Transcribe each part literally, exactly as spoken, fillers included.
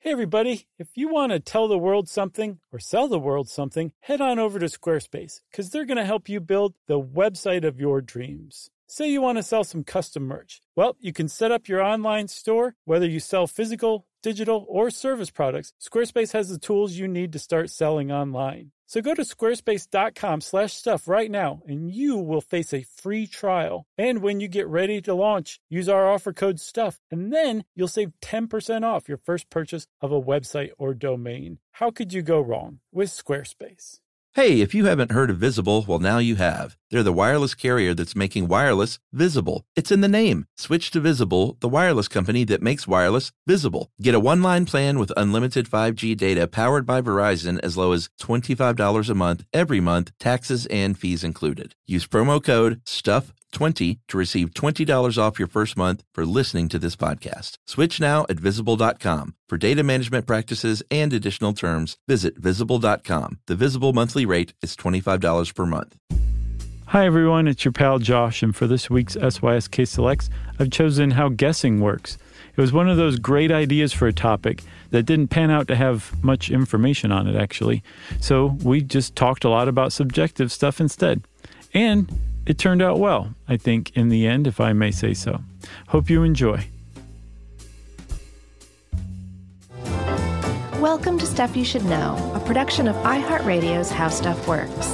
Hey everybody, if you want to tell the world something or sell the world something, head on over to Squarespace because they're going to help you build the website of your dreams. Say you want to sell some custom merch. Well, you can set up your online store, whether you sell physical, digital, or service products. Squarespace has the tools you need to start selling online. So go to squarespace.com slash stuff right now, and you will face a free trial. And when you get ready to launch, use our offer code STUFF, and then you'll save ten percent off your first purchase of a website or domain. How could you go wrong with Squarespace? Hey, if you haven't heard of Visible, well, now you have. They're the wireless carrier that's making wireless visible. It's in the name. Switch to Visible, the wireless company that makes wireless visible. Get a one-line plan with unlimited five G data powered by Verizon as low as twenty-five dollars a month every month, taxes and fees included. Use promo code STUFF twenty to receive twenty dollars off your first month for listening to this podcast. Switch now at visible dot com. For data management practices and additional terms, visit visible dot com. The Visible monthly rate is twenty-five dollars per month. Hi everyone, it's your pal Josh, and for this week's S Y S K Selects, I've chosen how guessing works. It was one of those great ideas for a topic that didn't pan out to have much information on it, actually. So we just talked a lot about subjective stuff instead. And it turned out well, I think, in the end, if I may say so. Hope you enjoy. Welcome to Stuff You Should Know, a production of iHeartRadio's How Stuff Works.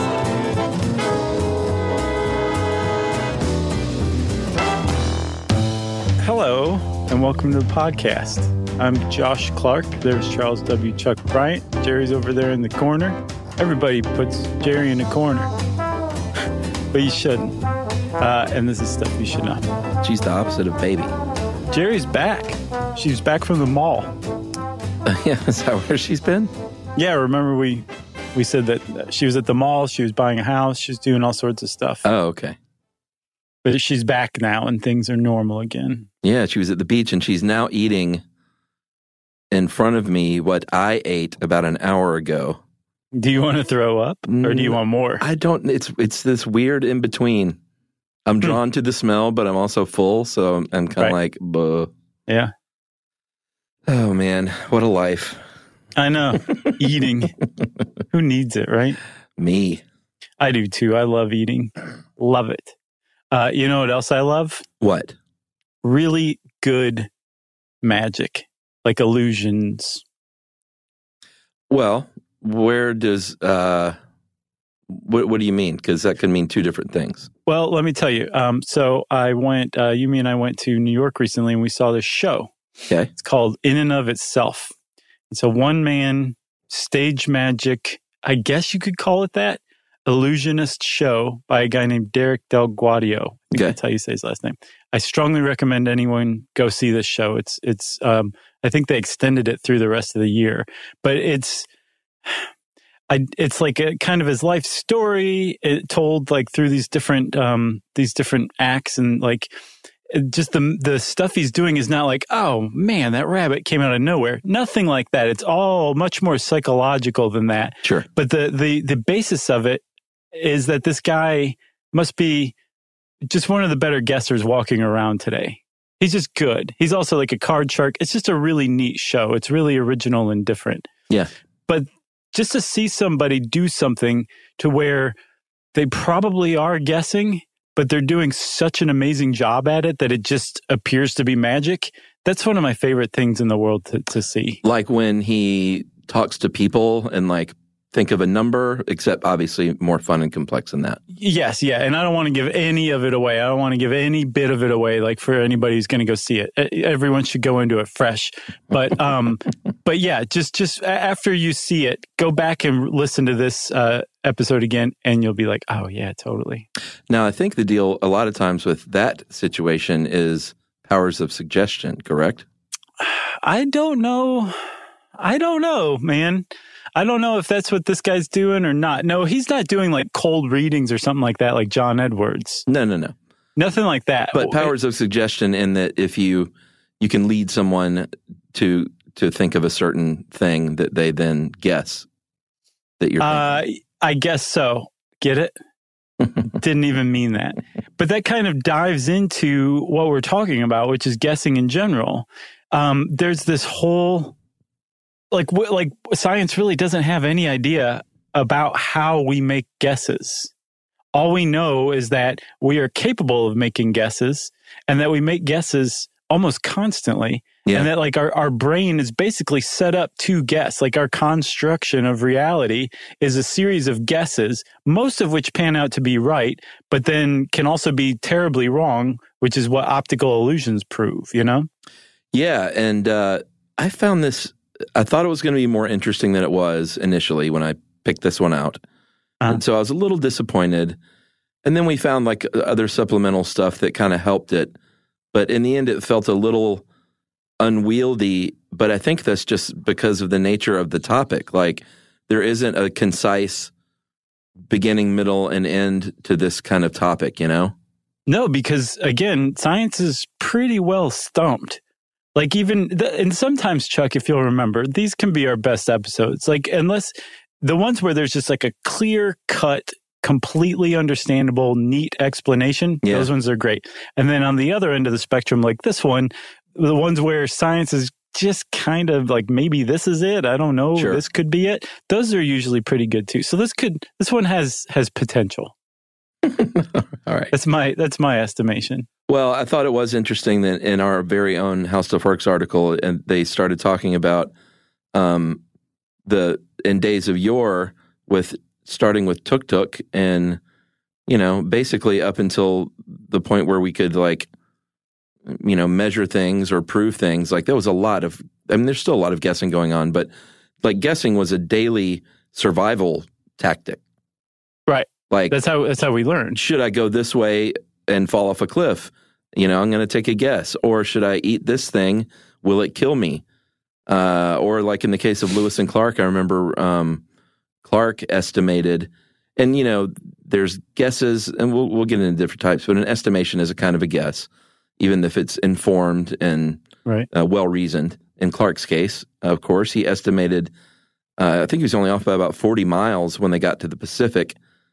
Hello, and welcome to the podcast. I'm Josh Clark. There's Charles W. Chuck Bryant. Jerry's over there in the corner. Everybody puts Jerry in the corner. But you shouldn't. Uh, and this is Stuff You Should Know. She's the opposite of baby. Jerry's back. She's back from the mall. Uh, yeah, is that where she's been? Yeah, remember we we said that she was at the mall, she was buying a house, she was doing all sorts of stuff. Oh, okay. But she's back now and things are normal again. Yeah, she was at the beach and she's now eating in front of me what I ate about an hour ago. Do you want to throw up or do you want more? I don't. It's it's this weird in between. I'm drawn to the smell, but I'm also full, so I'm, I'm kind of Right. like, buh. Yeah. Oh, man, what a life. I know. Eating. Who needs it, right? Me. I do too. I love eating. Love it. Uh, you know what else I love? What? Really good magic, like illusions. Well, where does, uh, what, what do you mean? Because that could mean two different things. Well, let me tell you. Um, so I went, uh, Yumi and I went to New York recently and we saw this show. Okay. It's called In and of Itself. It's a one-man stage magic, I guess you could call it that, illusionist show by a guy named Derek Del Guadio. I think Okay. that's how you say his last name. I strongly recommend anyone go see this show. It's, it's, um, I think they extended it through the rest of the year, but it's, I, it's like a kind of his life story, it told like through these different, um, these different acts and like, just the the stuff he's doing is not like, oh man, that rabbit came out of nowhere. Nothing like that. It's all much more psychological than that. Sure. But the the the basis of it is that this guy must be just one of the better guessers walking around today. He's just good. He's also like a card shark. It's just a really neat show. It's really original and different. Yeah. But just to see somebody do something to where they probably are guessing, but they're doing such an amazing job at it that it just appears to be magic. That's one of my favorite things in the world to, to see. Like when he talks to people and like think of a number, except obviously more fun and complex than that. Yes, yeah. And I don't want to give any of it away. I don't want to give any bit of it away, like for anybody who's going to go see it. Everyone should go into it fresh. But um, but yeah, just just after you see it, go back and listen to this uh, episode again, and you'll be like, oh yeah, totally. Now, I think the deal a lot of times with that situation is powers of suggestion, correct? I don't know. I don't know, man. I don't know if that's what this guy's doing or not. No, he's not doing like cold readings or something like that, like John Edwards. No, no, no. Nothing like that. But powers of suggestion in that if you you can lead someone to to think of a certain thing that they then guess that you're uh, thinking. I guess so. Get it? Didn't even mean that. But that kind of dives into what we're talking about, which is guessing in general. Um, there's this whole like like science really doesn't have any idea about how we make guesses. All we know is that we are capable of making guesses and that we make guesses almost constantly. Yeah. And that like our, our brain is basically set up to guess. Like our construction of reality is a series of guesses, most of which pan out to be right, but then can also be terribly wrong, which is what optical illusions prove, you know? Yeah. And uh, I found this, I thought it was going to be more interesting than it was initially when I picked this one out. Uh-huh. And so I was a little disappointed. And then we found like other supplemental stuff that kind of helped it. But in the end, it felt a little unwieldy. But I think that's just because of the nature of the topic. Like there isn't a concise beginning, middle, and end to this kind of topic, you know? No, because again, science is pretty well stumped. Like even, the, and sometimes, Chuck, if you'll remember, these can be our best episodes. Like unless the ones where there's just like a clear cut, completely understandable, neat explanation, yeah. Those ones are great. And then on the other end of the spectrum, like this one, the ones where science is just kind of like, maybe this is it. I don't know. Sure. This could be it. Those are usually pretty good too. So this could, this one has, has potential. All right. That's my, that's my estimation. Well, I thought it was interesting that in our very own How Stuff Works article, and they started talking about um, the in days of yore with starting with tuk tuk, and you know, basically up until the point where we could like, you know, measure things or prove things. Like there was a lot of, I mean, there's still a lot of guessing going on, but like guessing was a daily survival tactic. Right. Like that's how that's how we learn. Should I go this way and fall off a cliff? You know, I'm going to take a guess. Or should I eat this thing? Will it kill me? Uh, or like in the case of Lewis and Clark, I remember um, Clark estimated, and you know, there's guesses, and we'll we'll get into different types, but an estimation is a kind of a guess, even if it's informed and right. uh, well reasoned. In Clark's case, of course, he estimated. Uh, I think he was only off by about forty miles when they got to the Pacific.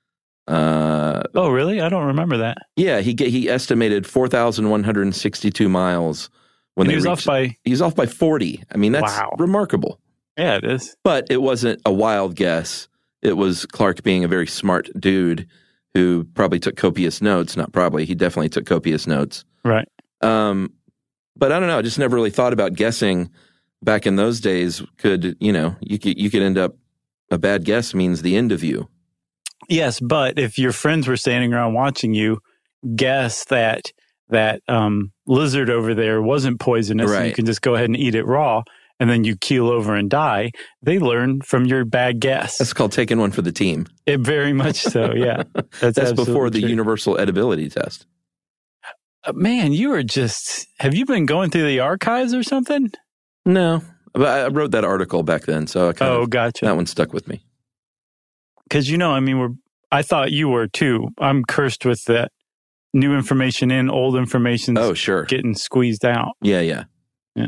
Uh, oh, really? I don't remember that. Yeah, he he estimated four thousand one hundred sixty-two miles when and they he was reached, off by he was off by forty. I mean, that's wow. remarkable. Yeah, it is. But it wasn't a wild guess. It was Clark being a very smart dude who probably took copious notes. Not probably, he definitely took copious notes. Right. Um, but I don't know. I just never really thought about guessing back in those days. Could you know you could you could end up a bad guess means the end of you. Yes, but if your friends were standing around watching you guess that that um, lizard over there wasn't poisonous, right. and you can just go ahead and eat it raw, and then you keel over and die, they learn from your bad guess. That's called taking one for the team. It very much so, yeah. That's, That's before the true. universal edibility test. Uh, man, you are just, have you been going through the archives or something? No, but I wrote that article back then, so I kind oh, of, gotcha. that one stuck with me. Because, you know, I mean, we're, I thought you were too. I'm cursed with that new information in, old information oh, sure. getting squeezed out. Yeah, yeah. Yeah.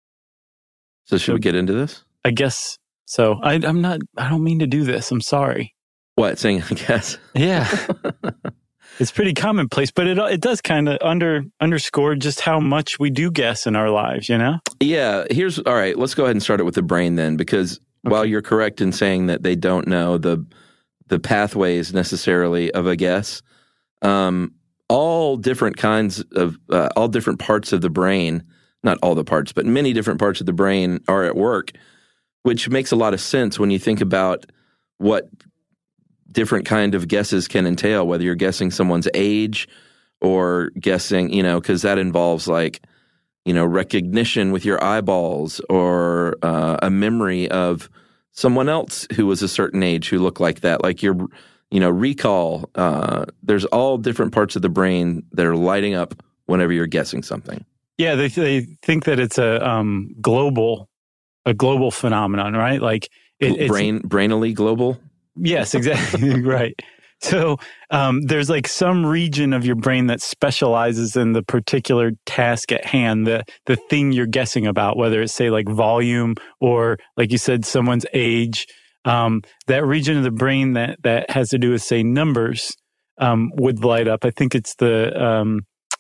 So should so, we get into this? I guess so. I, I'm not, I don't mean to do this. I'm sorry. What, saying I guess? Yeah. It's pretty commonplace, but it it does kind of under underscore just how much we do guess in our lives, you know? Yeah. Here's, all right, let's go ahead and start it with the brain then, because okay. while you're correct in saying that they don't know the the pathways necessarily of a guess, um, all different kinds of, uh, all different parts of the brain, not all the parts, but many different parts of the brain are at work, which makes a lot of sense when you think about what different kind of guesses can entail, whether you're guessing someone's age or guessing, you know, because that involves like, you know, recognition with your eyeballs or uh, a memory of someone else who was a certain age who looked like that, like your, you know, recall. Uh, there's all different parts of the brain that are lighting up whenever you're guessing something. Yeah, they they think that it's a um, global, a global phenomenon, right? Like it, it's, brain brainily global. Yes, exactly. Right. So um, there's like some region of your brain that specializes in the particular task at hand, the the thing you're guessing about, whether it's say like volume or like you said, someone's age. Um, that region of the brain that that has to do with say numbers um, would light up. I think it's the um,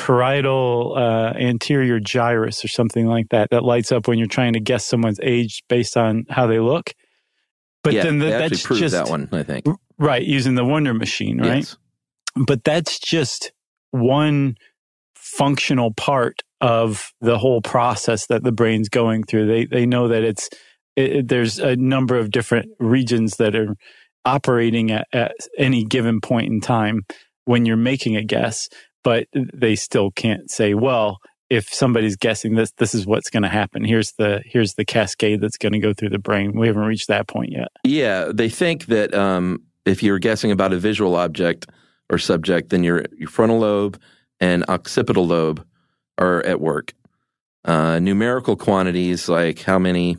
parietal uh, anterior gyrus or something like that that lights up when you're trying to guess someone's age based on how they look. But yeah, then the, they that's actually proved just that one, I think. Right, using the Wonder Machine, right? Yes. But that's just one functional part of the whole process that the brain's going through. They they know that it's it, there's a number of different regions that are operating at, at any given point in time when you're making a guess, but they still can't say, well, if somebody's guessing this, this is what's going to happen. Here's the here's the cascade that's going to go through the brain. We haven't reached that point yet. Yeah, they think that um, if you're guessing about a visual object or subject, then your your frontal lobe and occipital lobe are at work. Uh, numerical quantities like how many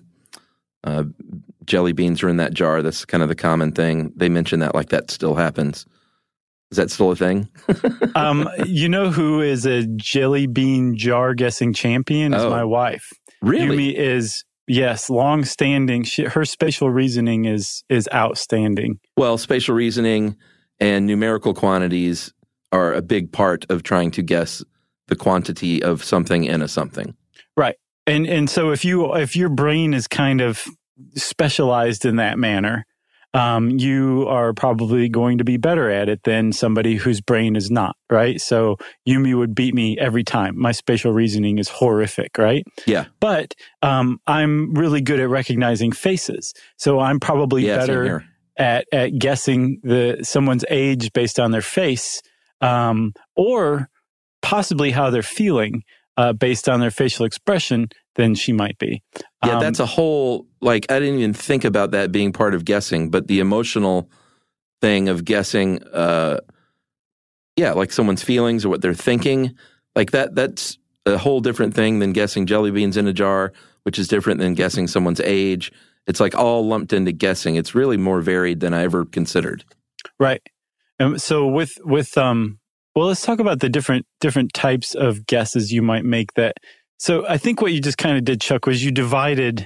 uh, jelly beans are in that jar, that's kind of the common thing. They mention that like that still happens. Is that still a thing? um, you know who is a jelly bean jar guessing champion? Is oh. my wife. Really? Yumi is, yes, long-standing. She, her spatial reasoning is is outstanding. Well, spatial reasoning and numerical quantities are a big part of trying to guess the quantity of something in a something. Right. And and so if you if your brain is kind of specialized in that manner, um, you are probably going to be better at it than somebody whose brain is not, right? So Yumi would beat me every time. My spatial reasoning is horrific, right? Yeah. But um, I'm really good at recognizing faces. So I'm probably yeah, better at, at guessing the someone's age based on their face, um, or possibly how they're feeling uh, based on their facial expression than she might be. Yeah, um, that's a whole, like, I didn't even think about that being part of guessing, but the emotional thing of guessing, uh, yeah, like someone's feelings or what they're thinking, like that, that's a whole different thing than guessing jelly beans in a jar, which is different than guessing someone's age. It's like all lumped into guessing. It's really more varied than I ever considered. Right. And so with, with, um, well, let's talk about the different, different types of guesses you might make that. So I think what you just kind of did, Chuck, was you divided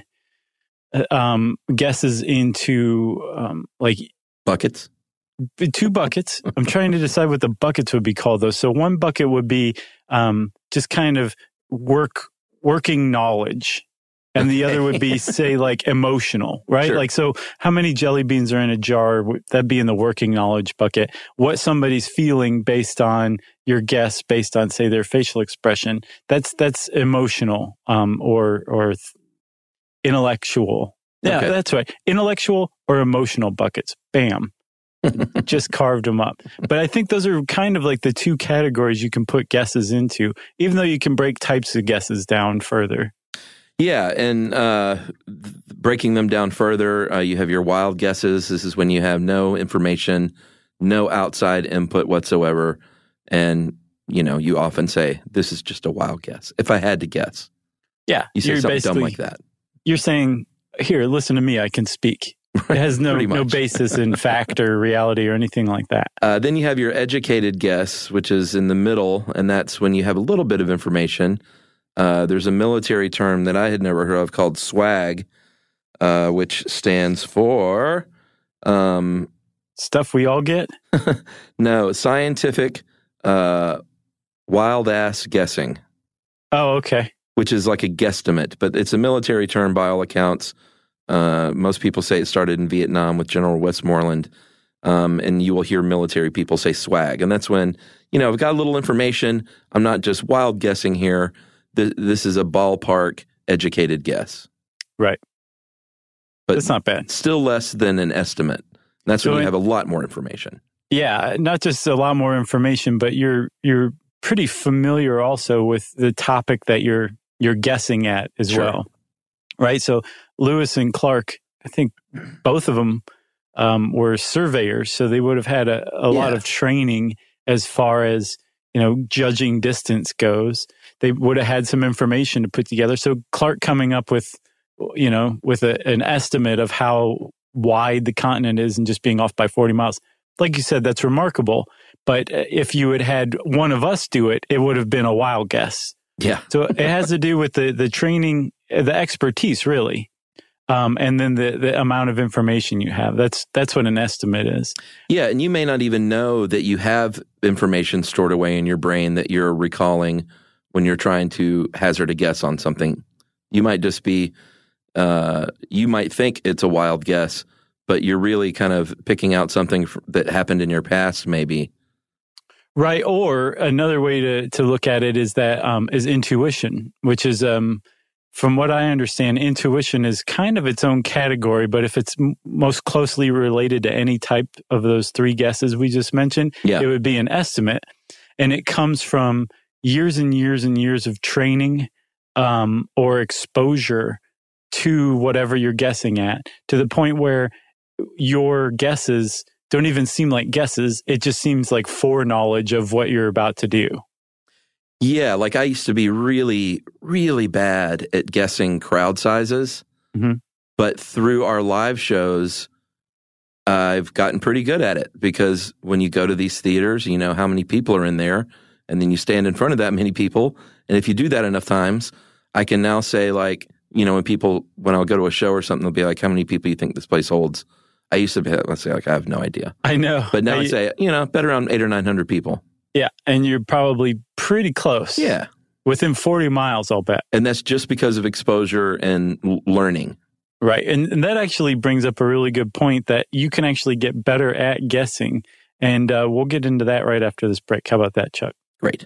um, guesses into um, like buckets. Two buckets. I'm trying to decide what the buckets would be called, though. So one bucket would be um, just kind of work working knowledge, and the other would be, say, like emotional, right? Sure. Like, so how many jelly beans are in a jar? That'd be in the working knowledge bucket. What somebody's feeling based on your guess, based on, say, their facial expression, that's that's emotional um, or or th- intellectual. Yeah, okay. That's right. Intellectual or emotional buckets. Bam. Just carved them up. But I think those are kind of like the two categories you can put guesses into, even though you can break types of guesses down further. Yeah, and uh, breaking them down further, uh, you have your wild guesses. This is when you have no information, no outside input whatsoever, and you know you often say, "This is just a wild guess." If I had to guess, yeah, you say something dumb like that. You're saying, "Here, listen to me. I can speak." It has no no basis in fact or reality or anything like that. Uh, then you have your educated guess, which is in the middle, and that's when you have a little bit of information. Uh, there's a military term that I had never heard of called SWAG, uh, which stands for... Um, Stuff we all get? No, scientific uh, wild-ass guessing. Oh, okay. Which is like a guesstimate, but it's a military term by all accounts. Uh, most people say it started in Vietnam with General Westmoreland, um, and you will hear military people say swag. And that's when, you know, I've got a little information. I'm not just wild guessing here. Th- this is a ballpark educated guess. Right. But that's not bad. Still less than an estimate. That's so when you in, have a lot more information. Yeah, not just a lot more information, but you're you're pretty familiar also with the topic that you're you're guessing at as Sure. well. Right? So Lewis and Clark, I think both of them um, were surveyors, so they would have had a, a yeah. lot of training as far as, you know, judging distance goes. They would have had some information to put together. So Clark coming up with, you know, with a, an estimate of how wide the continent is and just being off by forty miles. Like you said, that's remarkable. But if you had had one of us do it, it would have been a wild guess. Yeah. So it has to do with the, the training, the expertise, really. Um, and then the, the amount of information you have. That's that's what an estimate is. Yeah, and you may not even know that you have information stored away in your brain that you're recalling when you're trying to hazard a guess on something. You might just be, uh, you might think it's a wild guess, but you're really kind of picking out something f- that happened in your past, maybe. Right. Or another way to, to look at it is that um, is intuition, which is, um, from what I understand, intuition is kind of its own category, but if it's m- most closely related to any type of those three guesses we just mentioned, yeah. it would be an estimate. And it comes from years and years and years of training um, or exposure to whatever you're guessing at, to the point where your guesses don't even seem like guesses. It just seems like foreknowledge of what you're about to do. Yeah, like I used to be really, really bad at guessing crowd sizes. Mm-hmm. But through our live shows, I've gotten pretty good at it, because when you go to these theaters, you know how many people are in there, and then you stand in front of that many people. And if you do that enough times, I can now say, like, you know, when people, when I'll go to a show or something, they'll be like, how many people do you think this place holds? I used to be, let's say, like, I have no idea. I know. But now I, I say, you know, bet around eight or nine hundred people. Yeah, and you're probably pretty close. Yeah. Within forty miles, I'll bet. And that's just because of exposure and l- learning. Right. And, and that actually brings up a really good point, that you can actually get better at guessing. And uh, we'll get into that right after this break. How about that, Chuck? Great.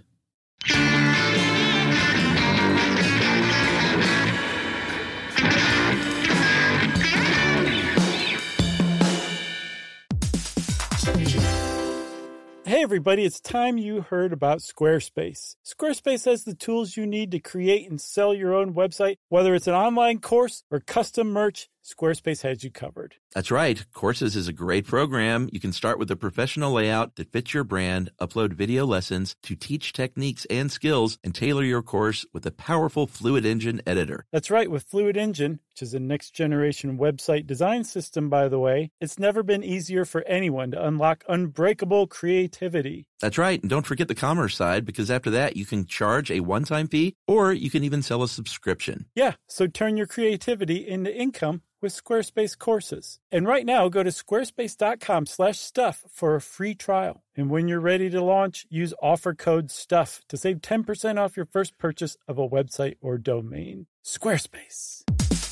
Hey everybody, it's time you heard about Squarespace. Squarespace has the tools you need to create and sell your own website. Whether it's an online course or custom merch, Squarespace has you covered. That's right. Courses is a great program. You can start with a professional layout that fits your brand, upload video lessons to teach techniques and skills, and tailor your course with a powerful Fluid Engine editor. That's right. With Fluid Engine, which is a next-generation website design system, by the way, it's never been easier for anyone to unlock unbreakable creativity. That's right. And don't forget the commerce side, because after that, you can charge a one-time fee, or you can even sell a subscription. Yeah, so turn your creativity into income with Squarespace courses. And right now, go to squarespace.com slash stuff for a free trial. And when you're ready to launch, use offer code STUFF to save ten percent off your first purchase of a website or domain. Squarespace.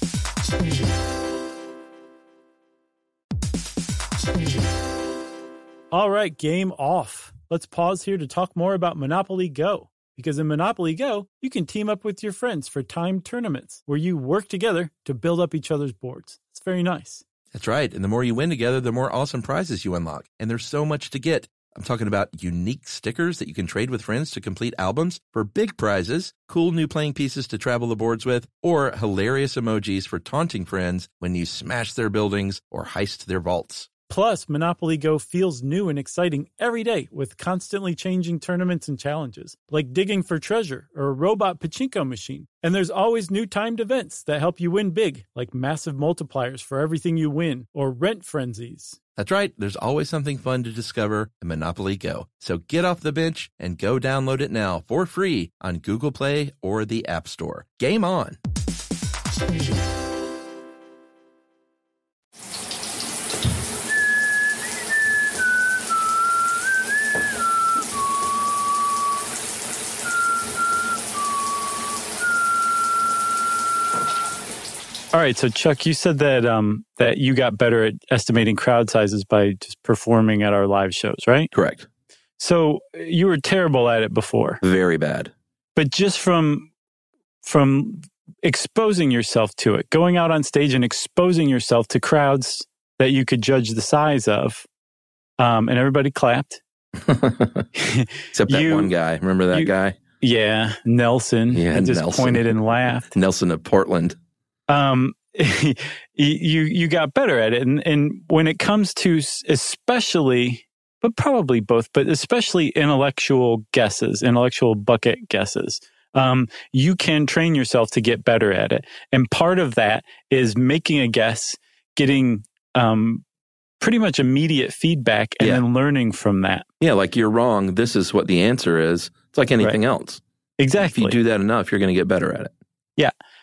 All right, game off. Let's pause here to talk more about Monopoly Go. Because in Monopoly Go, you can team up with your friends for timed tournaments where you work together to build up each other's boards. It's very nice. That's right. And the more you win together, the more awesome prizes you unlock. And there's so much to get. I'm talking about unique stickers that you can trade with friends to complete albums for big prizes, cool new playing pieces to travel the boards with, or hilarious emojis for taunting friends when you smash their buildings or heist their vaults. Plus, Monopoly Go feels new and exciting every day with constantly changing tournaments and challenges, like digging for treasure or a robot pachinko machine. And there's always new timed events that help you win big, like massive multipliers for everything you win or rent frenzies. That's right. There's always something fun to discover in Monopoly Go. So get off the bench and go download it now for free on Google Play or the App Store. Game on! All right, so Chuck, you said that um, that you got better at estimating crowd sizes by just performing at our live shows, right? Correct. So you were terrible at it before. Very bad. But just from from exposing yourself to it, going out on stage and exposing yourself to crowds that you could judge the size of, um, and everybody clapped. Except that you, one guy. Remember that you, guy? Yeah, Nelson. Yeah, I just Nelson. pointed and laughed. Nelson of Portland. Um, you you got better at it, and and when it comes to especially, but probably both, but especially intellectual guesses, intellectual bucket guesses, um, you can train yourself to get better at it, and part of that is making a guess, getting um pretty much immediate feedback, and yeah. then learning from that. Yeah, like you're wrong. This is what the answer is. It's like anything right. else. Exactly. If you do that enough, you're going to get better at it. Yeah.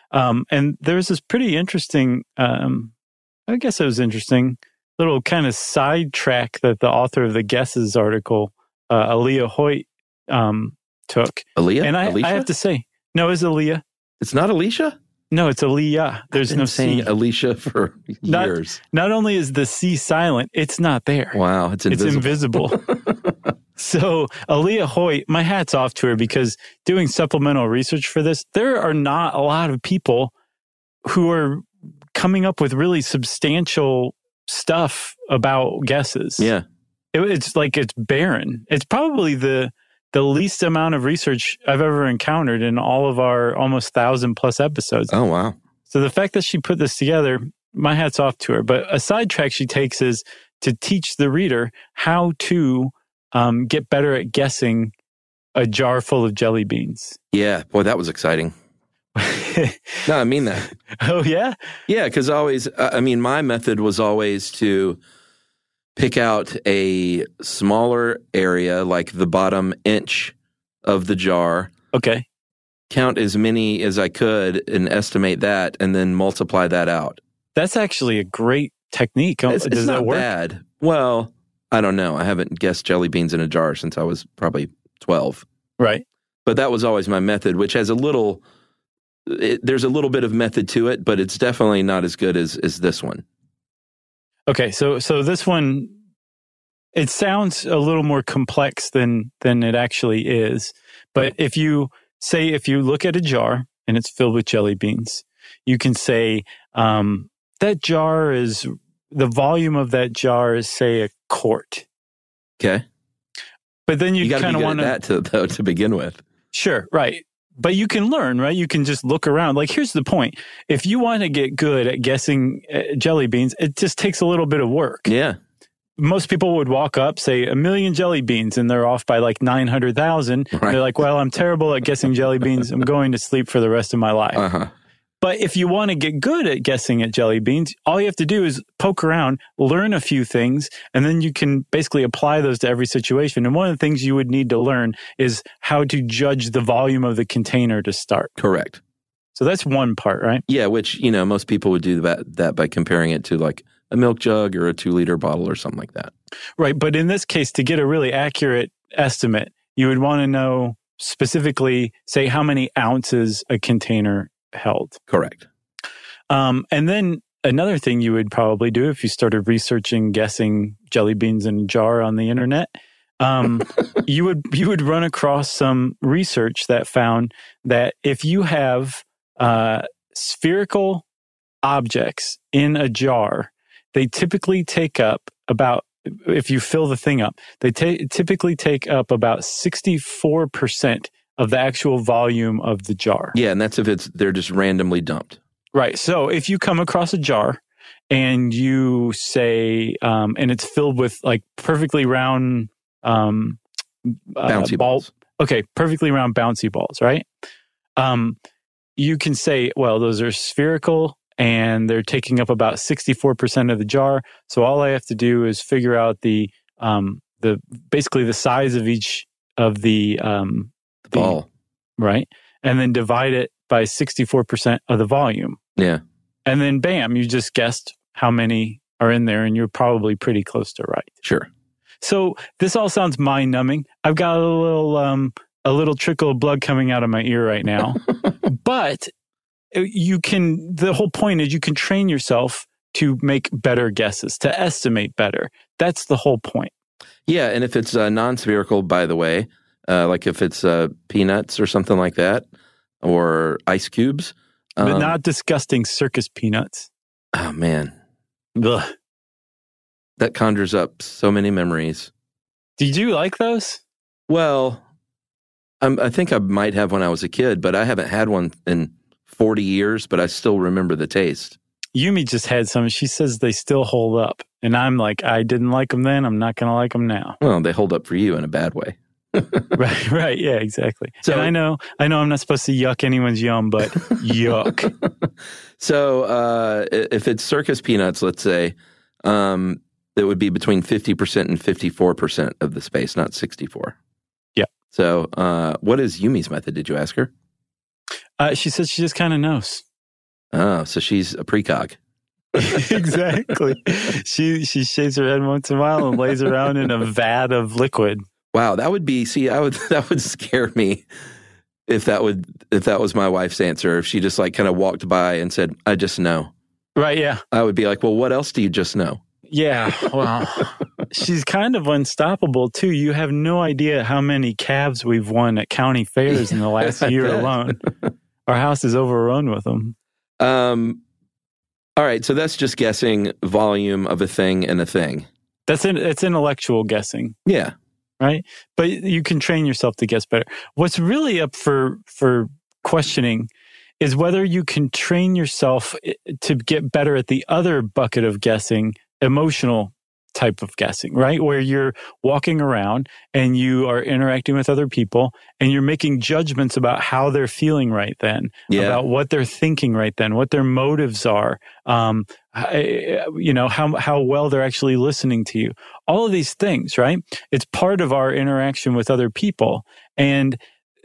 Um, and there was this pretty interesting, um, I guess it was interesting, little kind of sidetrack that the author of the Guesses article, uh, Aaliyah Hoyt, um, took. Aaliyah? And I, Alicia? I have to say, no, it's Aaliyah. It's not Alicia? No, it's Aaliyah. There's I've been no saying C. Alicia for years. Not, not only is the C silent, it's not there. Wow, it's invisible. It's invisible. So Aaliyah Hoyt, my hat's off to her, because doing supplemental research for this, there are not a lot of people who are coming up with really substantial stuff about guesses. Yeah. It, it's like it's barren. It's probably the the least amount of research I've ever encountered in all of our almost thousand plus episodes. Oh, wow. So the fact that she put this together, my hat's off to her. But a sidetrack she takes is to teach the reader how to um, get better at guessing a jar full of jelly beans. Yeah. Boy, that was exciting. No, I mean that. Oh, yeah? Yeah, because always, I mean, my method was always to pick out a smaller area, like the bottom inch of the jar. Okay. Count as many as I could and estimate that, and then multiply that out. That's actually a great technique. It's, Does it's that not work? bad. Well, I don't know. I haven't guessed jelly beans in a jar since I was probably twelve. Right. But that was always my method, which has a little, it, there's a little bit of method to it, but it's definitely not as good as, as this one. Okay, so so this one, it sounds a little more complex than than it actually is. But if you say, if you look at a jar and it's filled with jelly beans, you can say um, that jar is, the volume of that jar is, say, a quart. Okay. But then you, You got to be kind of good want at that to, though, to begin with. Sure, right. But you can learn, right? You can just look around. Like, here's the point. If you want to get good at guessing uh, jelly beans, it just takes a little bit of work. Yeah. Most people would walk up, say, a million jelly beans, and they're off by like nine hundred thousand. Right. They're like, well, I'm terrible at guessing jelly beans. I'm going to sleep for the rest of my life. Uh-huh. But if you want to get good at guessing at jelly beans, all you have to do is poke around, learn a few things, and then you can basically apply those to every situation. And one of the things you would need to learn is how to judge the volume of the container to start. Correct. So that's one part, right? Yeah, which, you know, most people would do that, that by comparing it to like a milk jug or a two liter bottle or something like that. Right. But in this case, to get a really accurate estimate, you would want to know specifically, say, how many ounces a container held. Correct. Um, and then another thing you would probably do if you started researching guessing jelly beans in a jar on the internet, um, you would you would run across some research that found that if you have uh, spherical objects in a jar, they typically take up about, if you fill the thing up, they ta- typically take up about sixty-four percent of the actual volume of the jar. Yeah, and that's if it's they're just randomly dumped. Right. So if you come across a jar and you say, um, and it's filled with like perfectly round um, uh, Bouncy ball, balls. Okay, perfectly round bouncy balls, right? Um, you can say, well, those are spherical and they're taking up about sixty-four percent of the jar. So all I have to do is figure out the um, the basically the size of each of the um, The ball. right? And then divide it by sixty-four percent of the volume. Yeah. And then bam, you just guessed how many are in there and you're probably pretty close to right. Sure. So this all sounds mind-numbing. I've got a little um, a little trickle of blood coming out of my ear right now. But you can, the whole point is you can train yourself to make better guesses, to estimate better. That's the whole point. Yeah, and if it's uh, non-spherical, by the way, uh, like if it's uh, peanuts or something like that, or ice cubes. Um, But not disgusting circus peanuts. Oh, man. Ugh. That conjures up so many memories. Did you like those? Well, I'm, I think I might have when I was a kid, but I haven't had one in forty years, but I still remember the taste. Yumi just had some. She says they still hold up. And I'm like, I didn't like them then. I'm not going to like them now. Well, they hold up for you in a bad way. Right, right. Yeah, exactly. So- and I know, I know I'm not supposed to yuck anyone's yum, but yuck. So uh, if it's circus peanuts, let's say, um, it would be between fifty percent and fifty-four percent of the space, not sixty-four. Yeah. So uh, what is Yumi's method? Did you ask her? Uh, she says she just kind of knows. Oh, so she's a precog. Exactly. She she shaves her head once in a while and lays around in a vat of liquid. Wow, that would be, see, I would that would scare me if that would if that was my wife's answer. If she just like kind of walked by and said, I just know. Right, yeah. I would be like, well, what else do you just know? Yeah, well, she's kind of unstoppable, too. You have no idea how many calves we've won at county fairs in the last year alone. Our house is overrun with them. Um, all right, so that's just guessing volume of a thing and a thing. That's in, it's intellectual guessing. Yeah. Right? But you can train yourself to guess better. What's really up for for questioning is whether you can train yourself to get better at the other bucket of guessing, emotional type of guessing, right? Where you're walking around and you are interacting with other people and you're making judgments about how they're feeling right then, yeah. about what they're thinking right then, what their motives are, um, you know, how how well they're actually listening to you. All of these things, right? It's part of our interaction with other people. And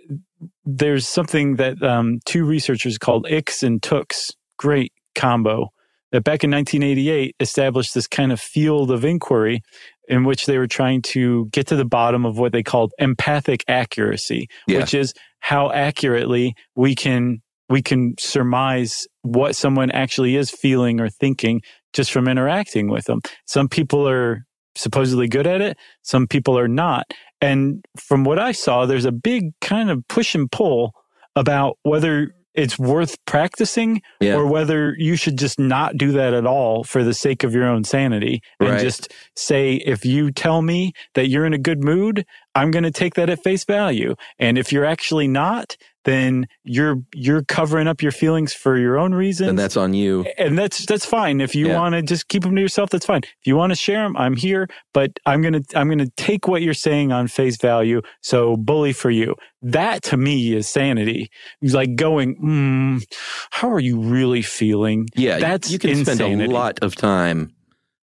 there's something that um, two researchers called Ix and Tooks, great combo, that back in nineteen eighty-eight established this kind of field of inquiry in which they were trying to get to the bottom of what they called empathic accuracy, yeah. which is how accurately we can we can surmise what someone actually is feeling or thinking just from interacting with them. Some people are supposedly good at it. Some people are not. And from what I saw, there's a big kind of push and pull about whether it's worth practicing yeah. or whether you should just not do that at all for the sake of your own sanity and right. just say, if you tell me that you're in a good mood, I'm going to take that at face value. And if you're actually not, then you're you're covering up your feelings for your own reasons. And that's on you. And that's that's fine. If you yeah. want to just keep them to yourself, that's fine. If you want to share them, I'm here, but I'm going to I'm going to take what you're saying on face value. So bully for you. That to me is sanity. It's like going, mm, how are you really feeling? Yeah, that's you can insanity. spend a lot of time.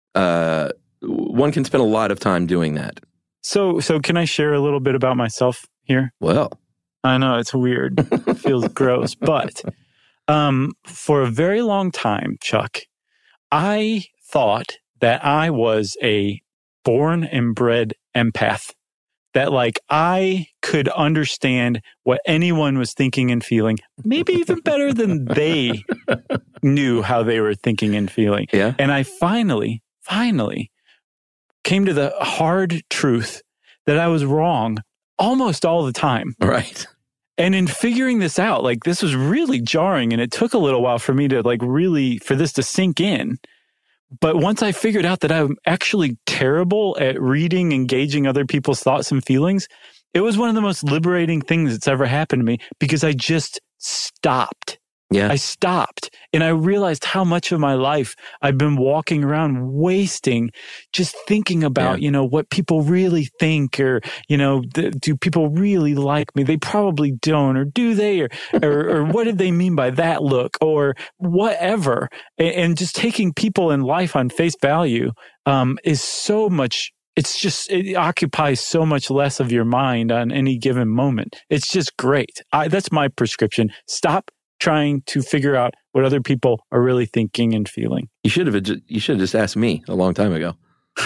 Uh, one can spend a lot of time doing that. So so can I share a little bit about myself here? Well, I know it's weird. It feels gross. But um, for a very long time, Chuck, I thought that I was a born and bred empath. That like I could understand what anyone was thinking and feeling, maybe even better than they knew how they were thinking and feeling. Yeah. And I finally, finally came to the hard truth that I was wrong almost all the time. Right. And in figuring this out, like this was really jarring and it took a little while for me to like really, for this to sink in. But once I figured out that I'm actually terrible at reading, engaging other people's thoughts and feelings, it was one of the most liberating things that's ever happened to me because I just stopped. Yeah. I stopped and I realized how much of my life I've been walking around wasting just thinking about, yeah. you know, what people really think or, you know, th- do people really like me? They probably don't, or do they? Or, or, or what did they mean by that look or whatever? And, and just taking people in life on face value um, is so much. It's just, it occupies so much less of your mind on any given moment. It's just great. I, that's my prescription. Stop trying to figure out what other people are really thinking and feeling. You should have you should have just asked me a long time ago.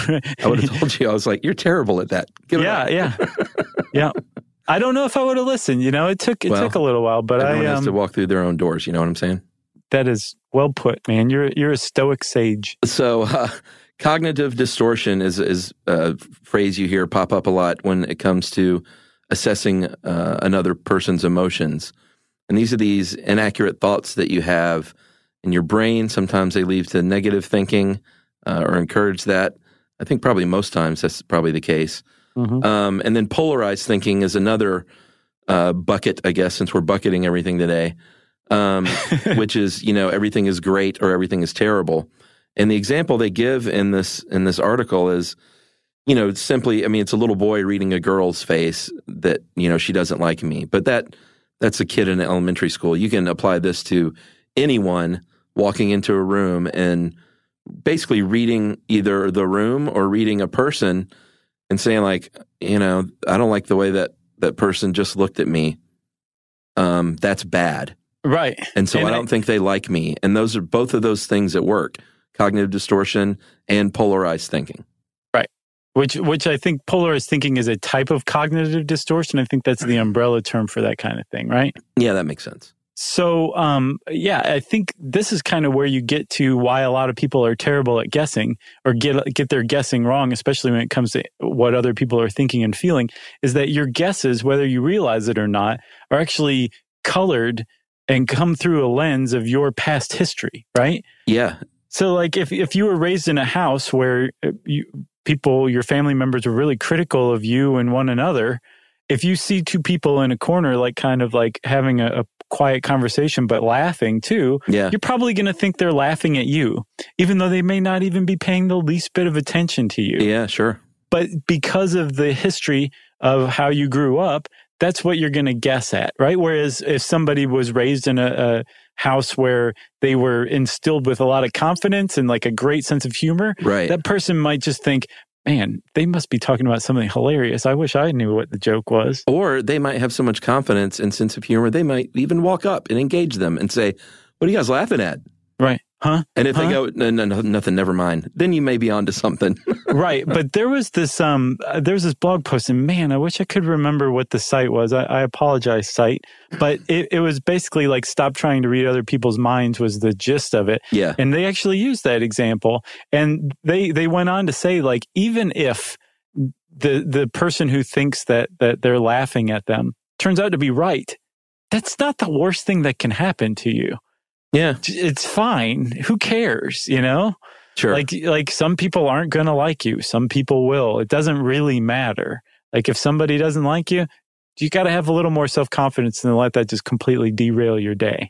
I would have told you. I was like, you're terrible at that. Give yeah, it yeah, yeah. I don't know if I would have listened. You know, it took it well, took a little while, but everyone I um, has to walk through their own doors. You know what I'm saying? That is well put, man. You're you're a stoic sage. So, uh, cognitive distortion is is a phrase you hear pop up a lot when it comes to assessing uh, another person's emotions. And these are these inaccurate thoughts that you have in your brain. Sometimes they lead to negative thinking uh, or encourage that. I think probably most times that's probably the case. Mm-hmm. Um, and then polarized thinking is another uh, bucket, I guess, since we're bucketing everything today, um, which is, you know, everything is great or everything is terrible. And the example they give in this in this article is, you know, simply, I mean, it's a little boy reading a girl's face that, you know, she doesn't like me. But that that's a kid in elementary school. You can apply this to anyone walking into a room and basically reading either the room or reading a person and saying like, you know, I don't like the way that that person just looked at me. Um, that's bad. Right. And so and I don't I, think they like me. And those are both of those things at work, cognitive distortion and polarized thinking. Right. Which which I think polarized thinking is a type of cognitive distortion. I think that's the umbrella term for that kind of thing, right? Yeah, that makes sense. So, um, yeah, I think this is kind of where you get to why a lot of people are terrible at guessing or get get their guessing wrong, especially when it comes to what other people are thinking and feeling, is that your guesses, whether you realize it or not, are actually colored and come through a lens of your past history, right? Yeah. So, like, if, if you were raised in a house where you, people, your family members were really critical of you and one another, if you see two people in a corner, like kind of like having a, a quiet conversation, but laughing too, yeah. you're probably going to think they're laughing at you, even though they may not even be paying the least bit of attention to you. Yeah, sure. But because of the history of how you grew up, that's what you're going to guess at, right? Whereas if somebody was raised in a, a house where they were instilled with a lot of confidence and like a great sense of humor, right. that person might just think, man, they must be talking about something hilarious. I wish I knew what the joke was. Or they might have so much confidence and sense of humor, they might even walk up and engage them and say, what are you guys laughing at? Right. Huh? And if huh? they go, no, no, no, nothing, never mind, then you may be onto something. Right. But there was this, um, there was this blog post, and man, I wish I could remember what the site was. I, I apologize, site. But it, it was basically like, stop trying to read other people's minds was the gist of it. Yeah. And they actually used that example. And they, they went on to say, like, even if the, the person who thinks that, that they're laughing at them turns out to be right, that's not the worst thing that can happen to you. Yeah. It's fine. Who cares, you know? Sure. Like, like some people aren't going to like you. Some people will. It doesn't really matter. Like if somebody doesn't like you, you got to have a little more self-confidence than let that just completely derail your day.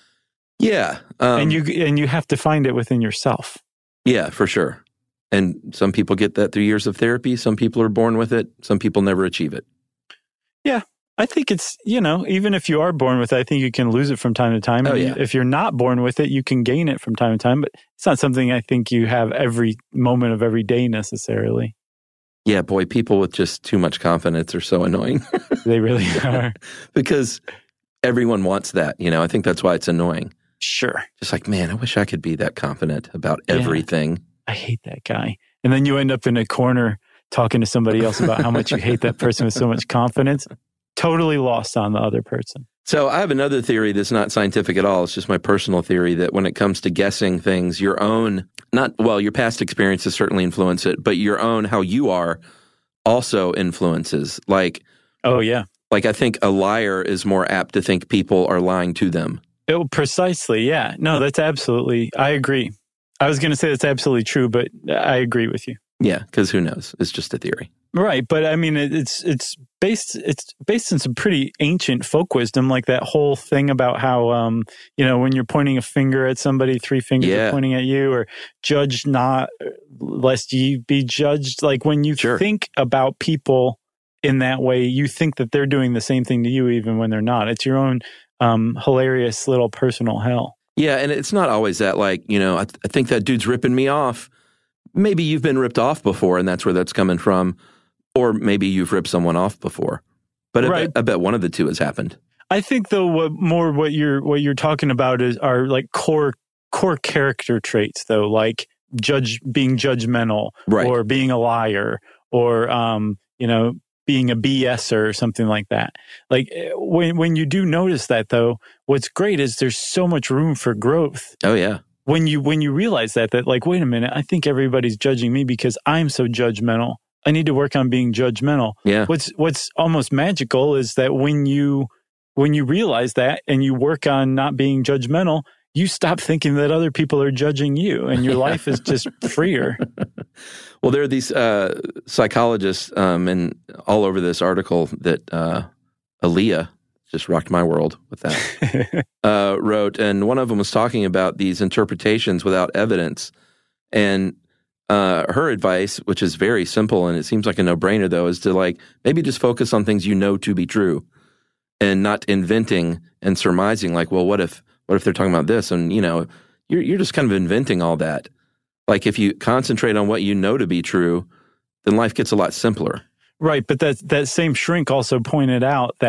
Yeah. Um, and you and you have to find it within yourself. Yeah, for sure. And some people get that through years of therapy. Some people are born with it. Some people never achieve it. Yeah. I think it's, you know, even if you are born with it, I think you can lose it from time to time. Oh, and yeah. If you're not born with it, you can gain it from time to time. But it's not something I think you have every moment of every day necessarily. Yeah, boy, people with just too much confidence are so annoying. They really are. Because everyone wants that, you know. I think that's why it's annoying. Sure. Just like, man, I wish I could be that confident about everything. Yeah. I hate that guy. And then you end up in a corner talking to somebody else about how much you hate that person with so much confidence. Totally lost on the other person. So I have another theory that's not scientific at all. It's just my personal theory that when it comes to guessing things, your own, not, well, your past experiences certainly influence it, but your own, how you are, also influences. Like, oh, yeah. Like I think a liar is more apt to think people are lying to them. It, precisely, yeah. No, that's absolutely, I agree. I was going to say that's absolutely true, but I agree with you. Yeah, because who knows? It's just a theory. Right, but I mean, it, it's it's based it's based in some pretty ancient folk wisdom, like that whole thing about how um you know when you're pointing a finger at somebody, three fingers yeah. are pointing at you, or judge not lest ye be judged. Like when you sure. think about people in that way, you think that they're doing the same thing to you, even when they're not. It's your own um hilarious little personal hell. Yeah, and it's not always that. Like you know, I, th- I think that dude's ripping me off. Maybe you've been ripped off before, and that's where that's coming from. Or maybe you've ripped someone off before, but I, right. bet, I bet one of the two has happened. I think though, what more what you're what you're talking about is are like core core character traits though, like judge being judgmental, right. or being a liar, or um, you know, being a B S er or something like that. Like when when you do notice that though, what's great is there's so much room for growth. Oh yeah. When you when you realize that that like wait a minute, I think everybody's judging me because I'm so judgmental. I need to work on being judgmental. Yeah. What's what's almost magical is that when you when you realize that and you work on not being judgmental, you stop thinking that other people are judging you, and your life is just freer. Well, there are these uh, psychologists, um, and all over this article that uh, Aaliyah just rocked my world with that uh, wrote, and one of them was talking about these interpretations without evidence, and Uh, her advice, which is very simple and it seems like a no-brainer though, is to like maybe just focus on things you know to be true and not inventing and surmising like, well, what if what if they're talking about this? And you know, you're you're just kind of inventing all that. Like if you concentrate on what you know to be true, then life gets a lot simpler. Right, but that that same shrink also pointed out that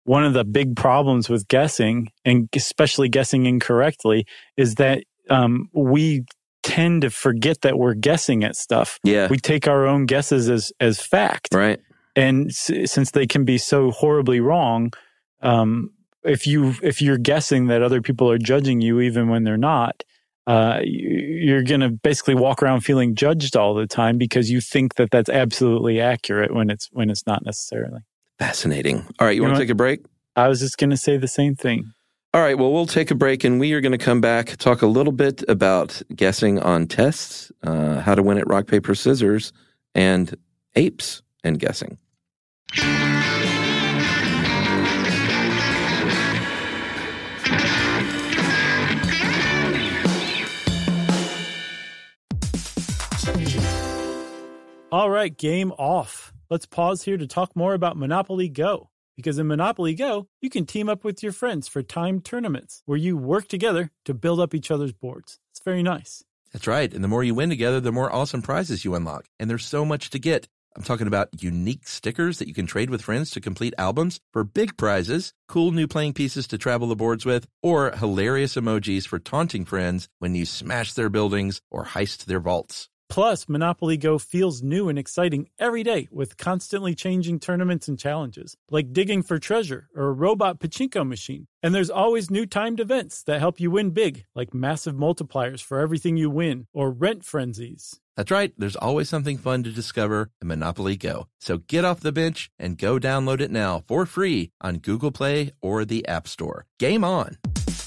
one of the big problems with guessing, and especially guessing incorrectly, is that um, we tend to forget that we're guessing at stuff. Yeah. We take our own guesses as as fact. Right. And s- since they can be so horribly wrong, um, if you if you're guessing that other people are judging you even when they're not, uh, you're going to basically walk around feeling judged all the time because you think that that's absolutely accurate when it's when it's not necessarily. Fascinating. All right, you, you want to take a break? I was just going to say the same thing. All right, well, we'll take a break, and we are going to come back, talk a little bit about guessing on tests, uh, how to win at rock, paper, scissors, and apes and guessing. All right, game off. Let's pause here to talk more about Monopoly Go. Because in Monopoly Go, you can team up with your friends for timed tournaments where you work together to build up each other's boards. It's very nice. That's right. And the more you win together, the more awesome prizes you unlock. And there's so much to get. I'm talking about unique stickers that you can trade with friends to complete albums for big prizes, cool new playing pieces to travel the boards with, or hilarious emojis for taunting friends when you smash their buildings or heist their vaults. Plus, Monopoly Go feels new and exciting every day with constantly changing tournaments and challenges, like digging for treasure or a robot pachinko machine. And there's always new timed events that help you win big, like massive multipliers for everything you win or rent frenzies. That's right. There's always something fun to discover in Monopoly Go. So get off the bench and go download it now for free on Google Play or the App Store. Game on.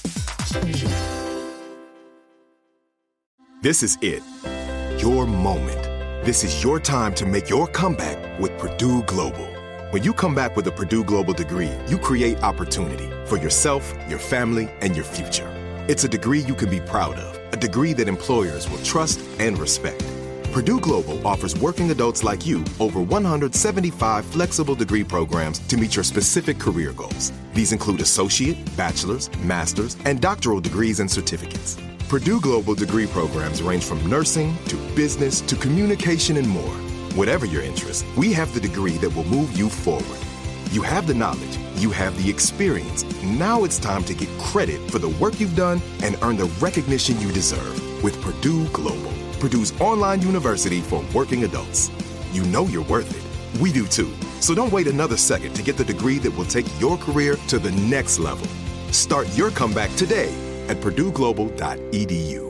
This is it. Your moment. This is your time to make your comeback with Purdue Global. When you come back with a Purdue Global degree, you create opportunity for yourself, your family, and your future. It's a degree you can be proud of, a degree that employers will trust and respect. Purdue Global offers working adults like you over one hundred seventy-five flexible degree programs to meet your specific career goals. These include associate, bachelor's, master's, and doctoral degrees and certificates. Purdue Global degree programs range from nursing to business to communication and more. Whatever your interest, we have the degree that will move you forward. You have the knowledge, you have the experience. Now it's time to get credit for the work you've done and earn the recognition you deserve with Purdue Global, Purdue's online university for working adults. You know you're worth it. We do too. So don't wait another second to get the degree that will take your career to the next level. Start your comeback today at purdue global dot e d u.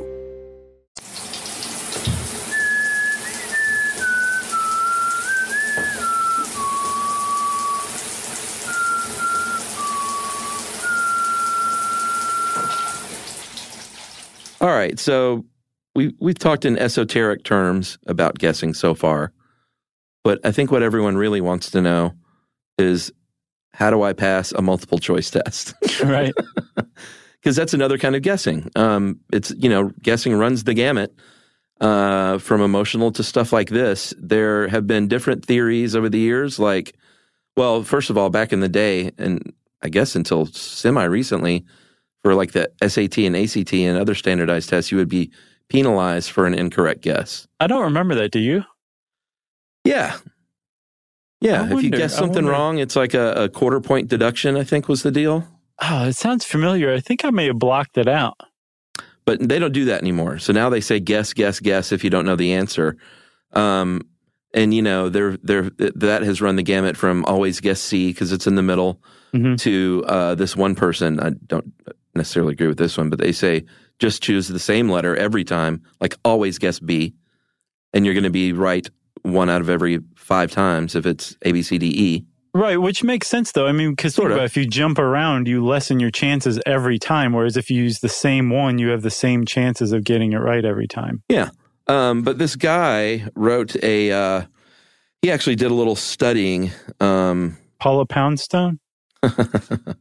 All right, so we, we've talked in esoteric terms about guessing so far, but I think what everyone really wants to know is, how do I pass a multiple choice test? Right. Because that's another kind of guessing. Um, it's, you know, guessing runs the gamut uh, from emotional to stuff like this. There have been different theories over the years, like, well, first of all, back in the day, and I guess until semi-recently, for like the S A T and A C T and other standardized tests, you would be penalized for an incorrect guess. I don't remember that, do you? Yeah. Yeah, I if you wonder, guess I something wonder. wrong, it's like a, a quarter point deduction, I think was the deal. Oh, it sounds familiar. I think I may have blocked it out. But they don't do that anymore. So now they say guess, guess, guess if you don't know the answer. Um, and, you know, they're, they're, that has run the gamut from always guess C because it's in the middle Mm-hmm. to uh, this one person. I don't necessarily agree with this one, but they say just choose the same letter every time, like always guess B, and you're going to be right one out of every five times if it's A, B, C, D, E. Right, which makes sense, though. I mean, because Sort of. if you jump around, you lessen your chances every time, whereas if you use the same one, you have the same chances of getting it right every time. Yeah. Um, but this guy wrote a, uh, he actually did a little studying. Um, Paula Poundstone? that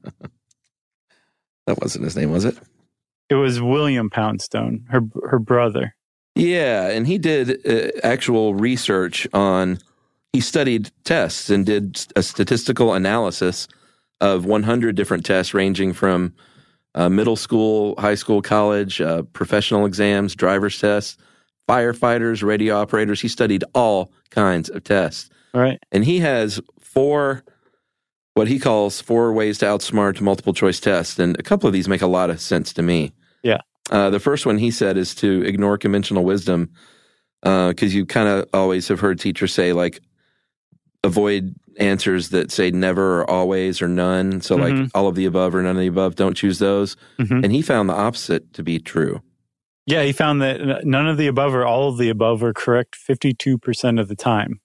wasn't his name, was it? It was William Poundstone, her her brother. Yeah, and he did uh, actual research on, he studied tests and did a statistical analysis of one hundred different tests ranging from uh, middle school, high school, college, uh, professional exams, driver's tests, firefighters, radio operators. He studied all kinds of tests. Right. And he has four, what he calls four ways to outsmart multiple choice tests. And a couple of these make a lot of sense to me. Yeah. Uh, the first one he said is to ignore conventional wisdom, because uh, you kind of always have heard teachers say, like, avoid answers that say never or always or none. So mm-hmm. like all of the above or none of the above, don't choose those. Mm-hmm. And he found the opposite to be true. Yeah, he found that none of the above or all of the above are correct fifty-two percent of the time.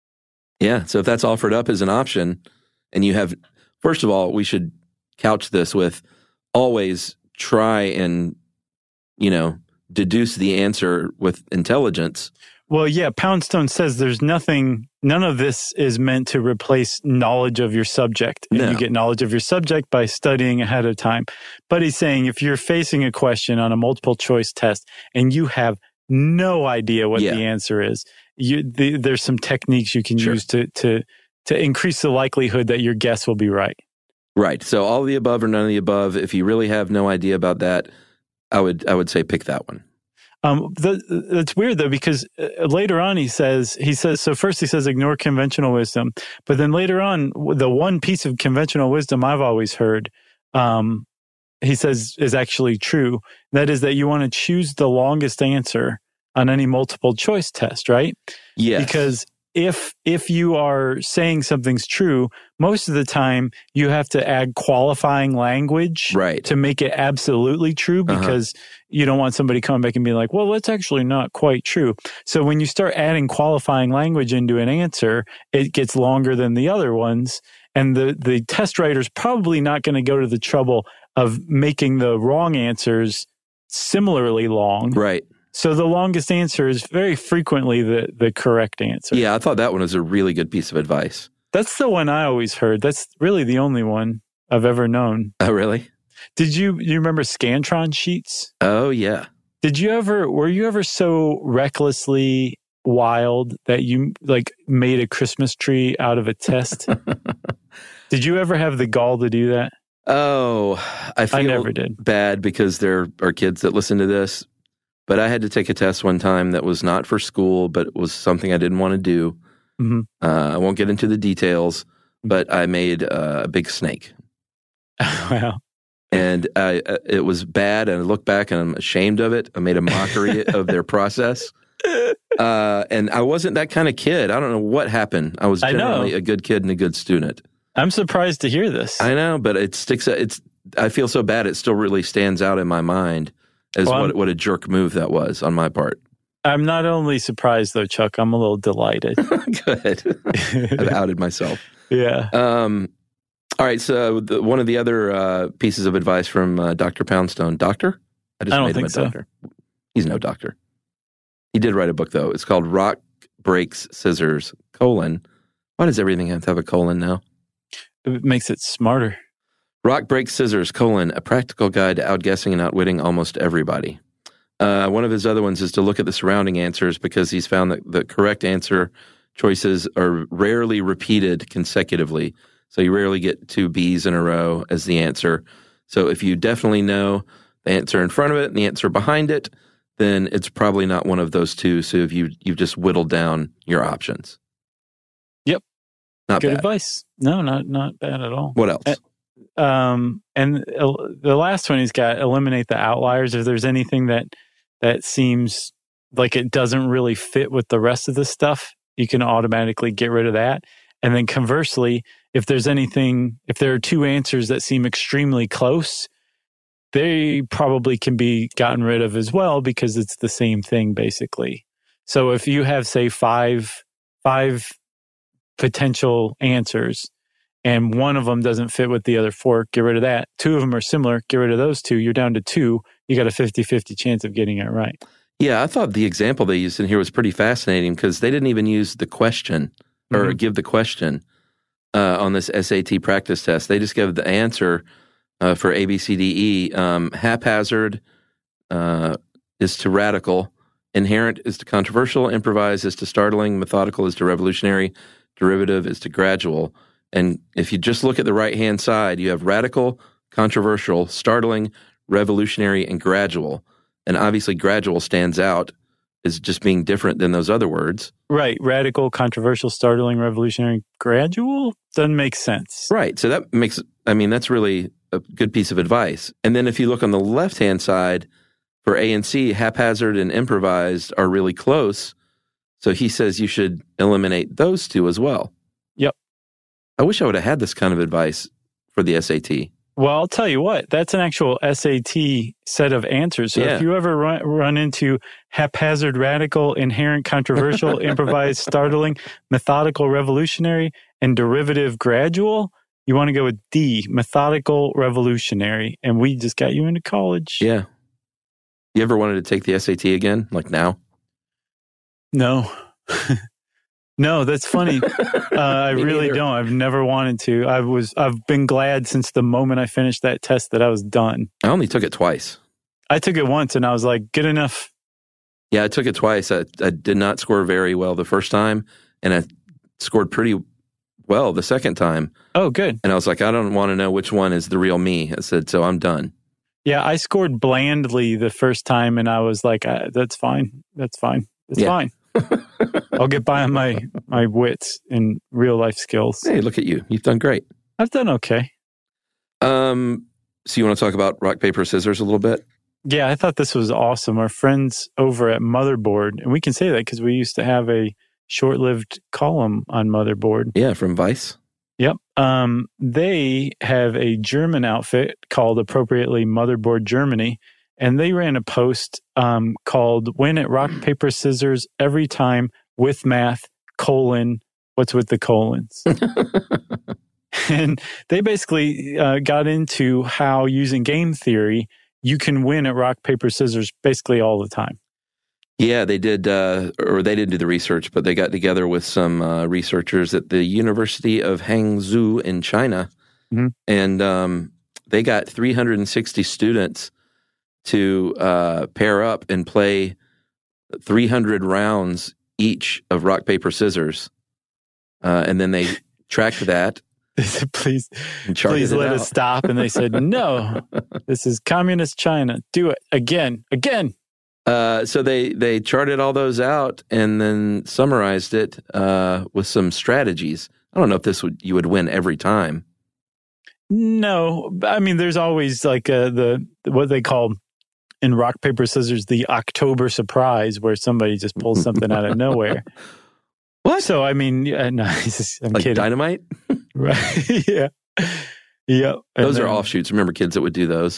Yeah, so if that's offered up as an option, and you have, first of all, we should couch this with always try and, you know, deduce the answer with intelligence. Well, yeah, Poundstone says there's nothing, none of this is meant to replace knowledge of your subject. And no. You get knowledge of your subject by studying ahead of time. But he's saying if you're facing a question on a multiple choice test and you have no idea what yeah. the answer is, you, the, there's some techniques you can sure. use to, to, to increase the likelihood that your guess will be right. Right. So all of the above or none of the above, if you really have no idea about that, I would I would say pick that one. Um, the, that's weird though, because later on he says, he says, so first he says, ignore conventional wisdom. But then later on, the one piece of conventional wisdom I've always heard, um, he says is actually true. That is that you want to choose the longest answer on any multiple choice test, right? Yes. Because if, if you are saying something's true, most of the time you have to add qualifying language right. to make it absolutely true, because uh-huh. you don't want somebody coming back and being like, well, that's actually not quite true. So when you start adding qualifying language into an answer, it gets longer than the other ones. And the, the test writer's probably not going to go to the trouble of making the wrong answers similarly long. Right. So the longest answer is very frequently the, the correct answer. Yeah, I thought that one was a really good piece of advice. That's the one I always heard. That's really the only one I've ever known. Oh, really? Did you you remember Scantron sheets? Oh, yeah. Did you ever, were you ever so recklessly wild that you like made a Christmas tree out of a test? Did you ever have the gall to do that? Oh, I feel I never did. bad because there are kids that listen to this. But I had to take a test one time that was not for school, but it was something I didn't want to do. Mm-hmm. Uh, I won't get into the details, but I made uh, a big snake. Wow. And I, uh, it was bad, and I look back and I'm ashamed of it. I made a mockery of their process. Uh, and I wasn't that kind of kid. I don't know what happened. I was generally a good kid and a good student. I'm surprised to hear this. I know, but it sticks. It's. I feel so bad. It still really stands out in my mind as well, what what a jerk move that was on my part. I'm not only surprised though, Chuck. I'm a little delighted. Good. I've outed myself. Yeah. Um. All right. So the, one of the other uh, pieces of advice from uh, Doctor Poundstone. Doctor? I just I don't made think him a so. doctor. He's no doctor. He did write a book though. It's called Rock Breaks Scissors: colon. Why does everything have to have a colon now? It makes it smarter. Rock Breaks Scissors, colon, a practical guide to outguessing and outwitting almost everybody. Uh, one of his other ones is to look at the surrounding answers, because he's found that the correct answer choices are rarely repeated consecutively. So you rarely get two B's in a row as the answer. So if you definitely know the answer in front of it and the answer behind it, then it's probably not one of those two. So if you, you've just whittled down your options. Yep. Not Good bad. advice. No, not not bad at all. What else? Uh, Um, and uh, the last one he's got, eliminate the outliers. If there's anything that, that seems like it doesn't really fit with the rest of the stuff, you can automatically get rid of that. And then conversely, if there's anything, if there are two answers that seem extremely close, they probably can be gotten rid of as well, because it's the same thing basically. So if you have, say, five, five potential answers, and one of them doesn't fit with the other four, get rid of that. Two of them are similar, get rid of those two. You're down to two. You got a fifty-fifty chance of getting it right. Yeah, I thought the example they used in here was pretty fascinating, because they didn't even use the question or mm-hmm. give the question uh, on this S A T practice test. They just gave the answer uh, for A, B, C, D, E. Um, haphazard uh, is to radical. Inherent is to controversial. Improvise is to startling. Methodical is to revolutionary. Derivative is to gradual. And if you just look at the right-hand side, you have radical, controversial, startling, revolutionary, and gradual. And obviously gradual stands out is just being different than those other words. Right. Radical, controversial, startling, revolutionary, gradual doesn't make sense. Right. So that makes, I mean, that's really a good piece of advice. And then if you look on the left-hand side, for A and C, haphazard and improvised are really close. So he says you should eliminate those two as well. Yep. I wish I would have had this kind of advice for the S A T. Well, I'll tell you what, that's an actual S A T set of answers. So Yeah. if you ever run, run into haphazard, radical, inherent, controversial, improvised, startling, methodical, revolutionary, and derivative, gradual, you want to go with D, methodical, revolutionary. And we just got you into college. Yeah. You ever wanted to take the S A T again, like now? No. No, that's funny. Uh, I Me really neither. don't. I've never wanted to. I was, I've been glad since the moment I finished that test that I was done. I only took it twice. I took it once and I was like, good enough. Yeah, I took it twice. I, I did not score very well the first time, and I scored pretty well the second time. Oh, good. And I was like, I don't want to know which one is the real me. I said, so I'm done. Yeah, I scored blandly the first time and I was like, uh, that's fine. That's fine. It's Yeah. fine. I'll get by on my, my wits and real life skills. Hey, look at you. You've done great. I've done okay. Um, so you want to talk about rock, paper, scissors a little bit? Yeah, I thought this was awesome. Our friends over at Motherboard, and we can say that because we used to have a short-lived column on Motherboard. Yeah, from Vice. Yep. Um, they have a German outfit called appropriately Motherboard Germany, and they ran a post um, called Win at Rock, Paper, Scissors Every Time with Math, colon, what's with the colons? And they basically uh, got into how using game theory, you can win at rock, paper, scissors basically all the time. Yeah, they did, uh, or they didn't do the research, but they got together with some uh, researchers at the University of Hangzhou in China, Mhm. and um, they got three hundred sixty students to uh, pair up and play three hundred rounds each of rock, paper, scissors, uh, and then they tracked that They said, please, and charted please it let out. us stop. And they said, no, this is communist China. Do it again, again. Uh, so they they charted all those out and then summarized it uh, with some strategies. I don't know if this would you would win every time. No, I mean, there's always like uh, the what they call in rock, paper, scissors, the October surprise, where somebody just pulls something out of nowhere. What? So, I mean, yeah, no, it's just- I'm Like kidding. dynamite? Right. Yeah. Yeah. And Those are then- offshoots. Remember kids that would do those?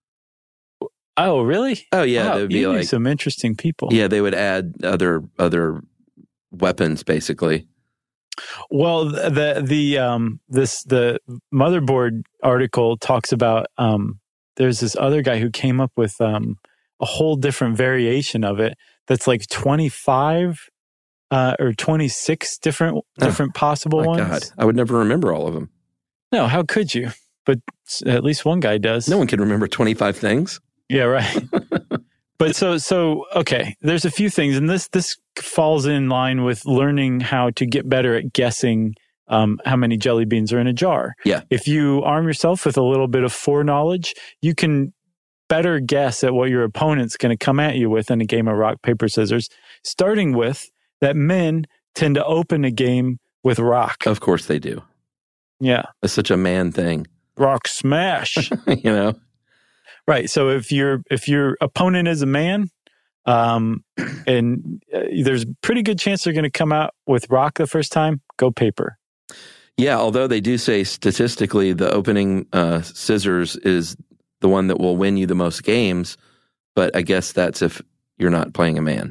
Oh, really? Oh yeah, Wow, they would be you knew like some interesting people. yeah, they would add other other weapons basically. Well, the the um this the Motherboard article talks about um there's this other guy who came up with um a whole different variation of it that's like twenty-five uh, or twenty-six different different possible My ones. God, I would never remember all of them. No, how could you? But s- at least one guy does. No one can remember twenty-five things. Yeah, right. But so so okay, there's a few things, and this this falls in line with learning how to get better at guessing um, how many jelly beans are in a jar. Yeah. If you arm yourself with a little bit of foreknowledge, you can better guess at what your opponent's going to come at you with in a game of rock, paper, scissors, starting with that men tend to open a game with rock. Of course they do. Yeah. It's such a man thing, Rock smash. you know. Right. So if your if your opponent is a man, um, and uh, there's a pretty good chance they're going to come out with rock the first time, go paper. Yeah, although they do say statistically the opening uh, scissors is the one that will win you the most games, but I guess that's if you're not playing a man.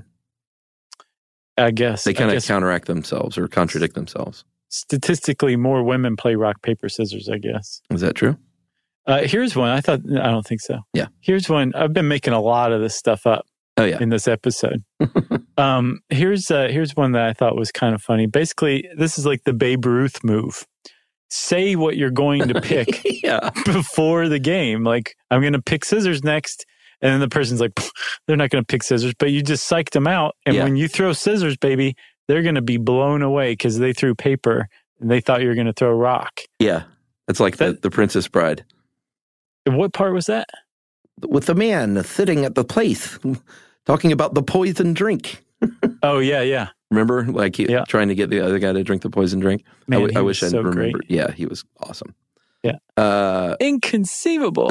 I guess They kind I of guess counteract themselves or contradict themselves. statistically more women play rock paper scissors. I guess. Is that true? Uh, here's one. I thought I don't think so. Yeah. Here's one. I've been making a lot of this stuff up Oh yeah. in this episode. um, here's uh, here's one that I thought was kind of funny. Basically, this is like the Babe Ruth move. Say what you're going to pick yeah. before the game. Like, I'm going to pick scissors next. And then the person's like, they're not going to pick scissors, but you just psyched them out. And Yeah. when you throw scissors, baby, they're going to be blown away because they threw paper and they thought you were going to throw rock. Yeah. It's like the, That- the Princess Bride. And what part was that? With the man sitting at the place talking about the poison drink. Oh, yeah, yeah. Remember? Like he, yeah. trying to get the other guy to drink the poison drink? Man, I, w- I wish I so remembered. great. Yeah, he was awesome. Yeah. Uh, Inconceivable.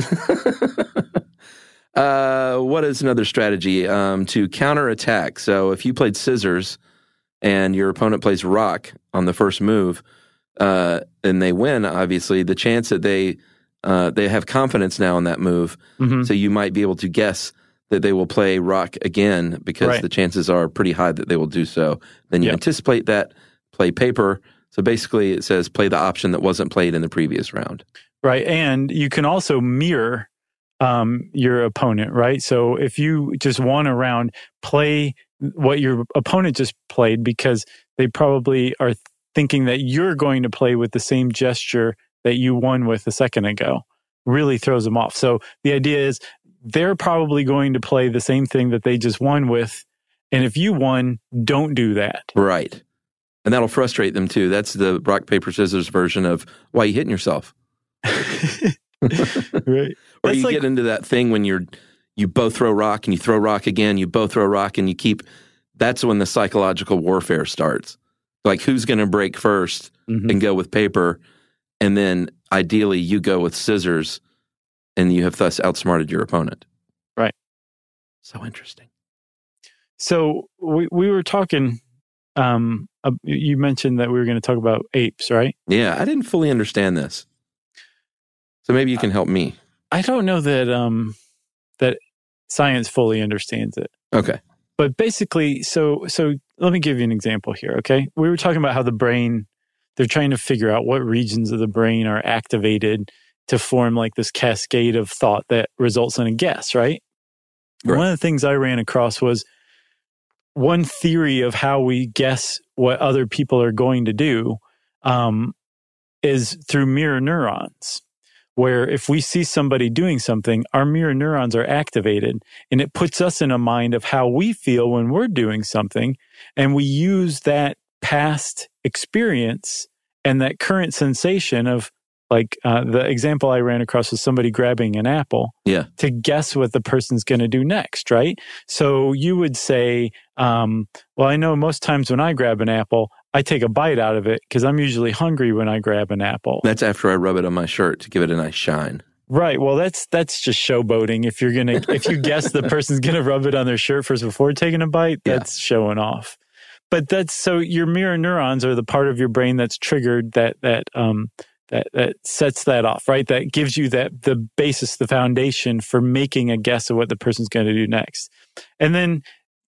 uh, what is another strategy? Um, to counterattack. So if you played scissors and your opponent plays rock on the first move, uh, and they win, obviously, the chance that they uh, they have confidence now in that move, mm-hmm. so you might be able to guess that they will play rock again because right. the chances are pretty high that they will do so. Then you yep. anticipate that, play paper. So basically it says play the option that wasn't played in the previous round. Right. And you can also mirror um, your opponent, right? So if you just won a round, play what your opponent just played because they probably are thinking that you're going to play with the same gesture that you won with a second ago. Really throws them off. So the idea is they're probably going to play the same thing that they just won with. And if you won, don't do that. Right. And that'll frustrate them too. That's the rock, paper, scissors version of why are you hitting yourself? Right. Or That's you like, get into that thing when you're, you both throw rock and you throw rock again, you both throw rock and you keep, that's when the psychological warfare starts. Like who's going to break first mm-hmm. and go with paper. And then ideally you go with scissors and you have thus outsmarted your opponent. Right. So interesting. So we, we were talking, um, uh, you mentioned that we were going to talk about apes, right? Yeah, I didn't fully understand this. So maybe you can help me. I don't know that um, that science fully understands it. Okay. But basically, so so let me give you an example here, okay? We were talking about how the brain, they're trying to figure out what regions of the brain are activated to form like this cascade of thought that results in a guess, right? Right. One of the things I ran across was one theory of how we guess what other people are going to do um, is through mirror neurons, where if we see somebody doing something, our mirror neurons are activated, and it puts us in a mind of how we feel when we're doing something, and we use that past experience and that current sensation of, like uh, the example I ran across was somebody grabbing an apple yeah. to guess what the person's going to do next, right? So you would say, um, well, I know most times when I grab an apple, I take a bite out of it because I'm usually hungry when I grab an apple. That's after I rub it on my shirt to give it a nice shine. Right. Well, that's that's just showboating. If you're gonna, if you guess the person's gonna rub it on their shirt first before taking a bite, that's yeah. showing off. But that's so your mirror neurons are the part of your brain that's triggered that that um that that sets that off, right? That gives you that the basis, the foundation for making a guess of what the person's going to do next, and then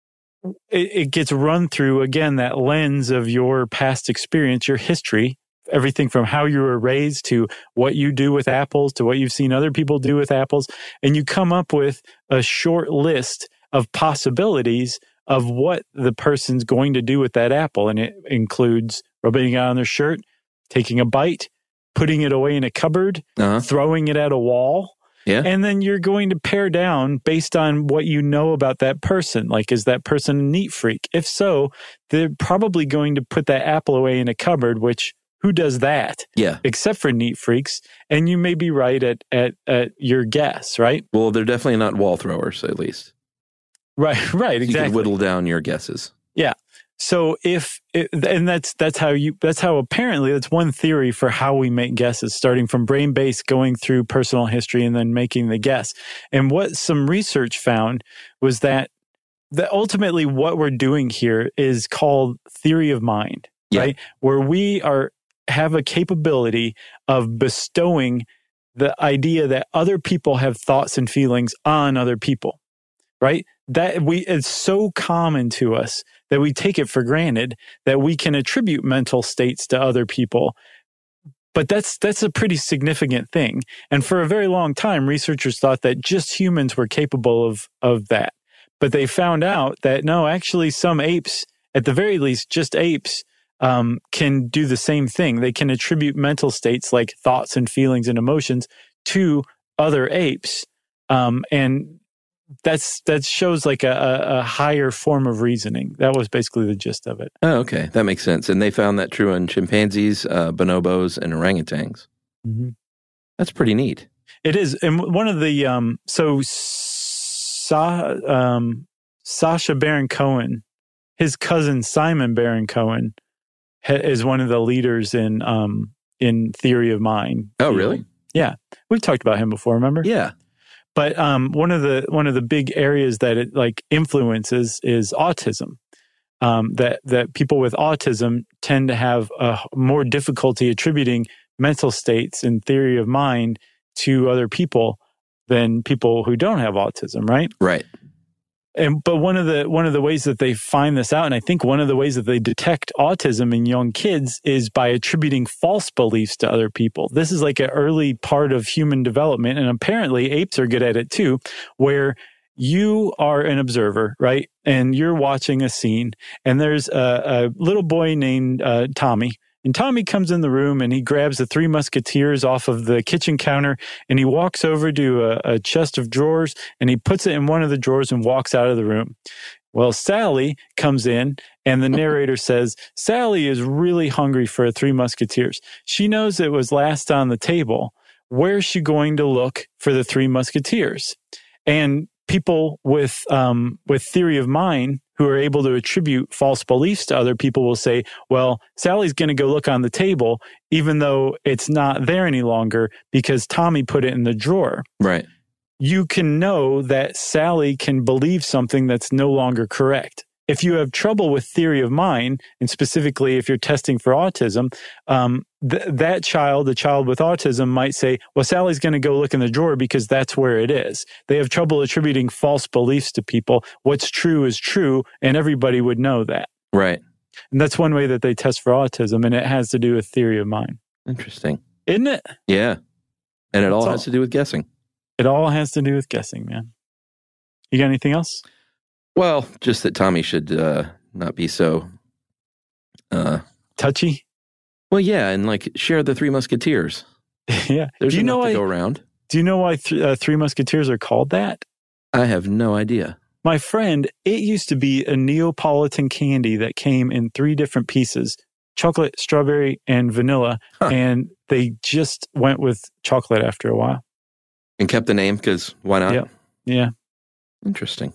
it, it gets run through again that lens of your past experience, your history. Everything from how you were raised to what you do with apples to what you've seen other people do with apples. And you come up with a short list of possibilities of what the person's going to do with that apple. And it includes rubbing it on their shirt, taking a bite, putting it away in a cupboard, uh-huh. throwing it at a wall. Yeah. And then you're going to pare down based on what you know about that person. Like, is that person a neat freak? If so, they're probably going to put that apple away in a cupboard, which who does that? Yeah. Except for neat freaks. And you may be right at, at, at your guess, right? Well, they're definitely not wall throwers, at least. Right, right, exactly. You can whittle down your guesses. Yeah. So if, it, and that's, that's how you, that's how apparently that's one theory for how we make guesses, starting from brain base, going through personal history and then making the guess. And what some research found was that, that ultimately what we're doing here is called theory of mind, yeah. right? Where we are, have a capability of bestowing the idea that other people have thoughts and feelings on other people, right? That we, it's so common to us that we take it for granted that we can attribute mental states to other people. But that's, that's a pretty significant thing. And for a very long time, researchers thought that just humans were capable of, of that. But they found out that no, actually some apes, at the very least, just apes, Um, can do the same thing. They can attribute mental states like thoughts and feelings and emotions to other apes. Um, and that's that shows like a, a, a higher form of reasoning. That was basically the gist of it. Oh, okay. That makes sense. And they found that true in chimpanzees, uh, bonobos, and orangutans. Mm-hmm. That's pretty neat. It is. And one of the, um, so Sa, um, Sacha Baron Cohen, his cousin Simon Baron Cohen, ha- is one of the leaders in um, in Theory of Mind. Oh, really? Yeah, we've talked about him before. Remember? Yeah. But um, one of the one of the big areas that it like influences is autism. Um, that that people with autism tend to have a more difficulty attributing mental states in Theory of Mind to other people than people who don't have autism, right? Right. And but one of the one of the ways that they find this out, and I think one of the ways that they detect autism in young kids is by attributing false beliefs to other people. This is like an early part of human development, and apparently apes are good at it too, where you are an observer, right? And you're watching a scene, and there's a, a little boy named uh, Tommy. And Tommy comes in the room and he grabs the Three Musketeers off of the kitchen counter and he walks over to a, a chest of drawers and he puts it in one of the drawers and walks out of the room. Well, Sally comes in and the narrator says, Sally is really hungry for a Three Musketeers. She knows it was last on the table. Where's she going to look for the Three Musketeers? And people with um, with Theory of Mind who are able to attribute false beliefs to other people will say, well, Sally's going to go look on the table, even though it's not there any longer because Tommy put it in the drawer. Right. You can know that Sally can believe something that's no longer correct. If you have trouble with Theory of Mind, and specifically if you're testing for autism, um, th- that child, the child with autism, might say, well, Sally's going to go look in the drawer because that's where it is. They have trouble attributing false beliefs to people. What's true is true, and everybody would know that. Right. And that's one way that they test for autism, and it has to do with Theory of Mind. Interesting. Isn't it? Yeah. And it all, all has to do with guessing. It all has to do with guessing, man. You got anything else? Well, just that Tommy should uh, not be so... Uh, touchy? Well, yeah, and like share the Three Musketeers. Yeah. There's do you enough know to why, go around. Do you know why th- uh, Three Musketeers are called that? I have no idea. My friend, it used to be a Neapolitan candy that came in three different pieces, chocolate, strawberry, and vanilla, huh. and they just went with chocolate after a while. And kept the name because why not? Yeah. Yeah. Interesting.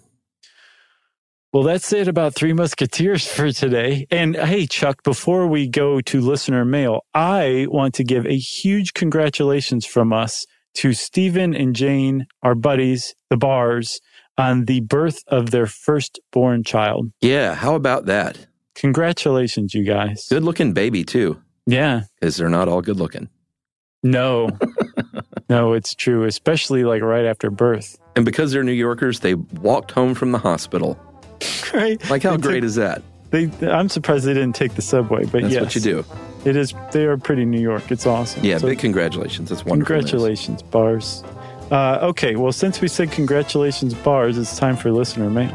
Well, that's it about Three Musketeers for today. And hey, Chuck, before we go to listener mail, I want to give a huge congratulations from us to Stephen and Jane, our buddies, the Bars, on the birth of their firstborn child. Yeah, how about that? Congratulations, you guys. Good looking baby, too. Yeah. Because they're not all good looking. No. No, it's true, especially like right after birth. And because they're New Yorkers, they walked home from the hospital. Right. Like, how They great took- is that? They, I'm surprised they didn't take the subway, but That's yes. what you do. It is, they are pretty New York. It's awesome. Yeah, So big congratulations. That's wonderful. news. congratulations, Bars. Uh, okay, well, since we said congratulations, Bars, it's time for listener mail.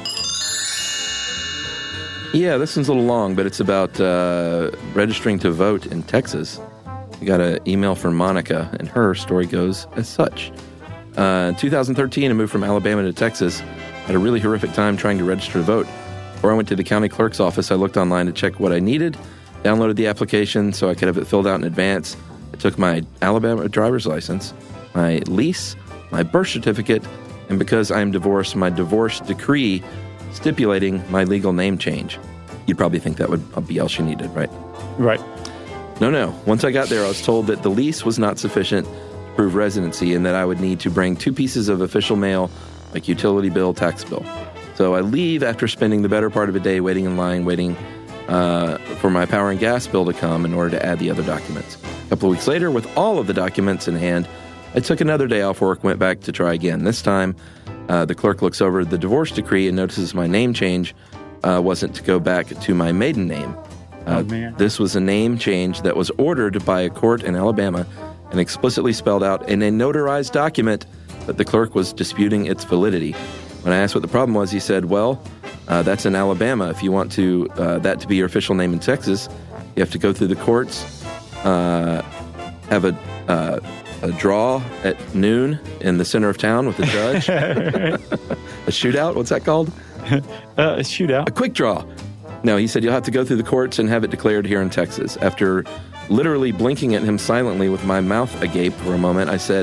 Yeah, this one's a little long, but it's about uh, registering to vote in Texas. We got an email from Monica, and her story goes as such. Uh, in two thousand thirteen, I moved from Alabama to Texas. Had a really horrific time trying to register to vote. Before I went to the county clerk's office, I looked online to check what I needed, downloaded the application so I could have it filled out in advance. I took my Alabama driver's license, my lease, my birth certificate, and because I'm divorced, my divorce decree stipulating my legal name change. You'd probably think that would be all she needed, right? Right. No, no. Once I got there, I was told that the lease was not sufficient to prove residency and that I would need to bring two pieces of official mail, like utility bill, tax bill. So I leave after spending the better part of a day waiting in line, waiting uh, for my power and gas bill to come in order to add the other documents. A couple of weeks later, with all of the documents in hand, I took another day off work, went back to try again. This time, uh, the clerk looks over the divorce decree and notices my name change uh, wasn't to go back to my maiden name. Uh, Oh, man. This was a name change that was ordered by a court in Alabama and explicitly spelled out in a notarized document that the clerk was disputing its validity. When I asked what the problem was, he said, well, uh, that's in Alabama. If you want to uh, that to be your official name in Texas, you have to go through the courts, uh, have a, uh, a draw at noon in the center of town with the judge. A shootout? What's that called? uh, a shootout. A quick draw. No, he said you'll have to go through the courts and have it declared here in Texas. After literally blinking at him silently with my mouth agape for a moment, I said,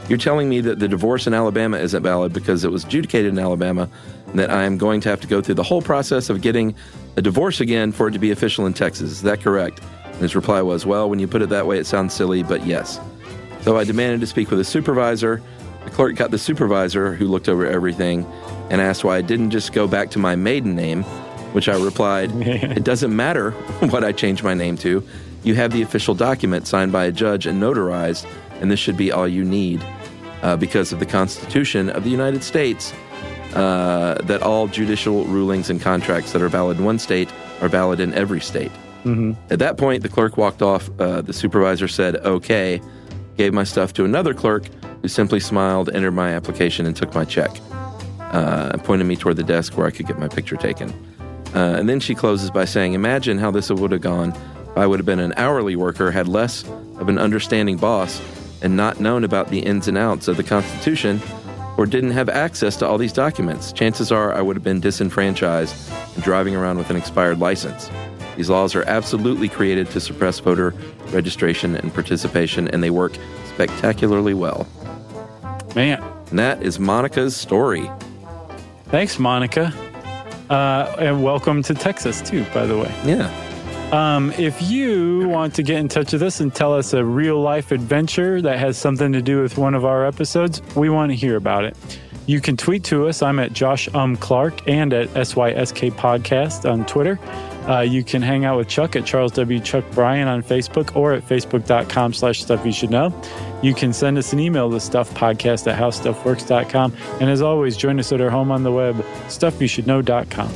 You're telling me that the divorce in Alabama isn't valid because it was adjudicated in Alabama, and that I am going to have to go through the whole process of getting a divorce again for it to be official in Texas. Is that correct? And his reply was, well, when you put it that way, it sounds silly, but yes. So I demanded to speak with a supervisor. The clerk got the supervisor, who looked over everything, and asked why I didn't just go back to my maiden name, which I replied, it doesn't matter what I changed my name to. You have the official document signed by a judge and notarized, and this should be all you need. Uh, because of the Constitution of the United States, uh, that all judicial rulings and contracts that are valid in one state are valid in every state. Mm-hmm. At that point, the clerk walked off. Uh, the supervisor said, okay, gave my stuff to another clerk who simply smiled, entered my application, and took my check, uh, and pointed me toward the desk where I could get my picture taken. Uh, and then she closes by saying, imagine how this would have gone if I would have been an hourly worker, had less of an understanding boss, and not known about the ins and outs of the Constitution, or didn't have access to all these documents. Chances are I would have been disenfranchised and driving around with an expired license. These laws are absolutely created to suppress voter registration and participation, and they work spectacularly well. Man. And that is Monica's story. Thanks, Monica. Uh, and welcome to Texas, too, by the way. Yeah. Um, if you want to get in touch with us and tell us a real-life adventure that has something to do with one of our episodes, we want to hear about it. You can tweet to us. I'm at Josh Um Clark and at S Y S K Podcast on Twitter. Uh, you can hang out with Chuck at Charles W. Chuck Bryan on Facebook or at facebook.com slash stuff you should know. You can send us an email to stuffpodcast at howstuffworks dot com. And as always, join us at our home on the web, stuff you should know dot com.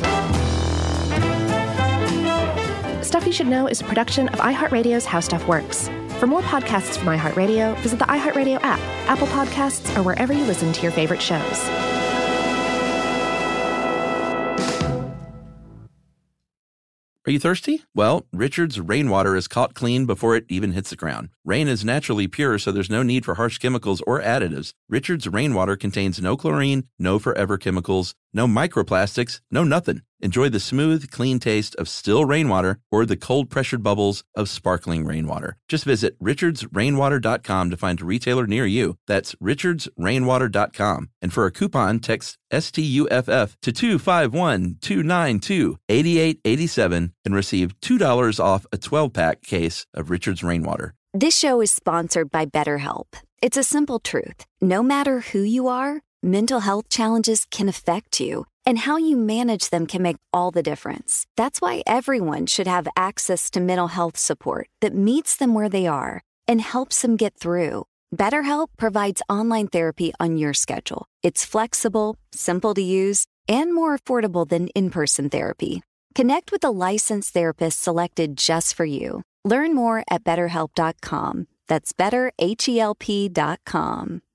Stuff You Should Know is a production of iHeartRadio's How Stuff Works. For more podcasts from iHeartRadio, visit the iHeartRadio app, Apple Podcasts, or wherever you listen to your favorite shows. Are you thirsty? Well, Richard's rainwater is caught clean before it even hits the ground. Rain is naturally pure, so there's no need for harsh chemicals or additives. Richard's rainwater contains no chlorine, no forever chemicals, no microplastics, no nothing. Enjoy the smooth, clean taste of still rainwater or the cold-pressured bubbles of sparkling rainwater. Just visit richards rainwater dot com to find a retailer near you. That's richards rainwater dot com. And for a coupon, text S T U F F to two five one, two nine two, eight eight eight seven and receive two dollars off a twelve-pack case of Richard's Rainwater. This show is sponsored by BetterHelp. It's a simple truth. No matter who you are, mental health challenges can affect you, and how you manage them can make all the difference. That's why everyone should have access to mental health support that meets them where they are and helps them get through. BetterHelp provides online therapy on your schedule. It's flexible, simple to use, and more affordable than in-person therapy. Connect with a licensed therapist selected just for you. Learn more at better help dot com. That's better H E L P dot com.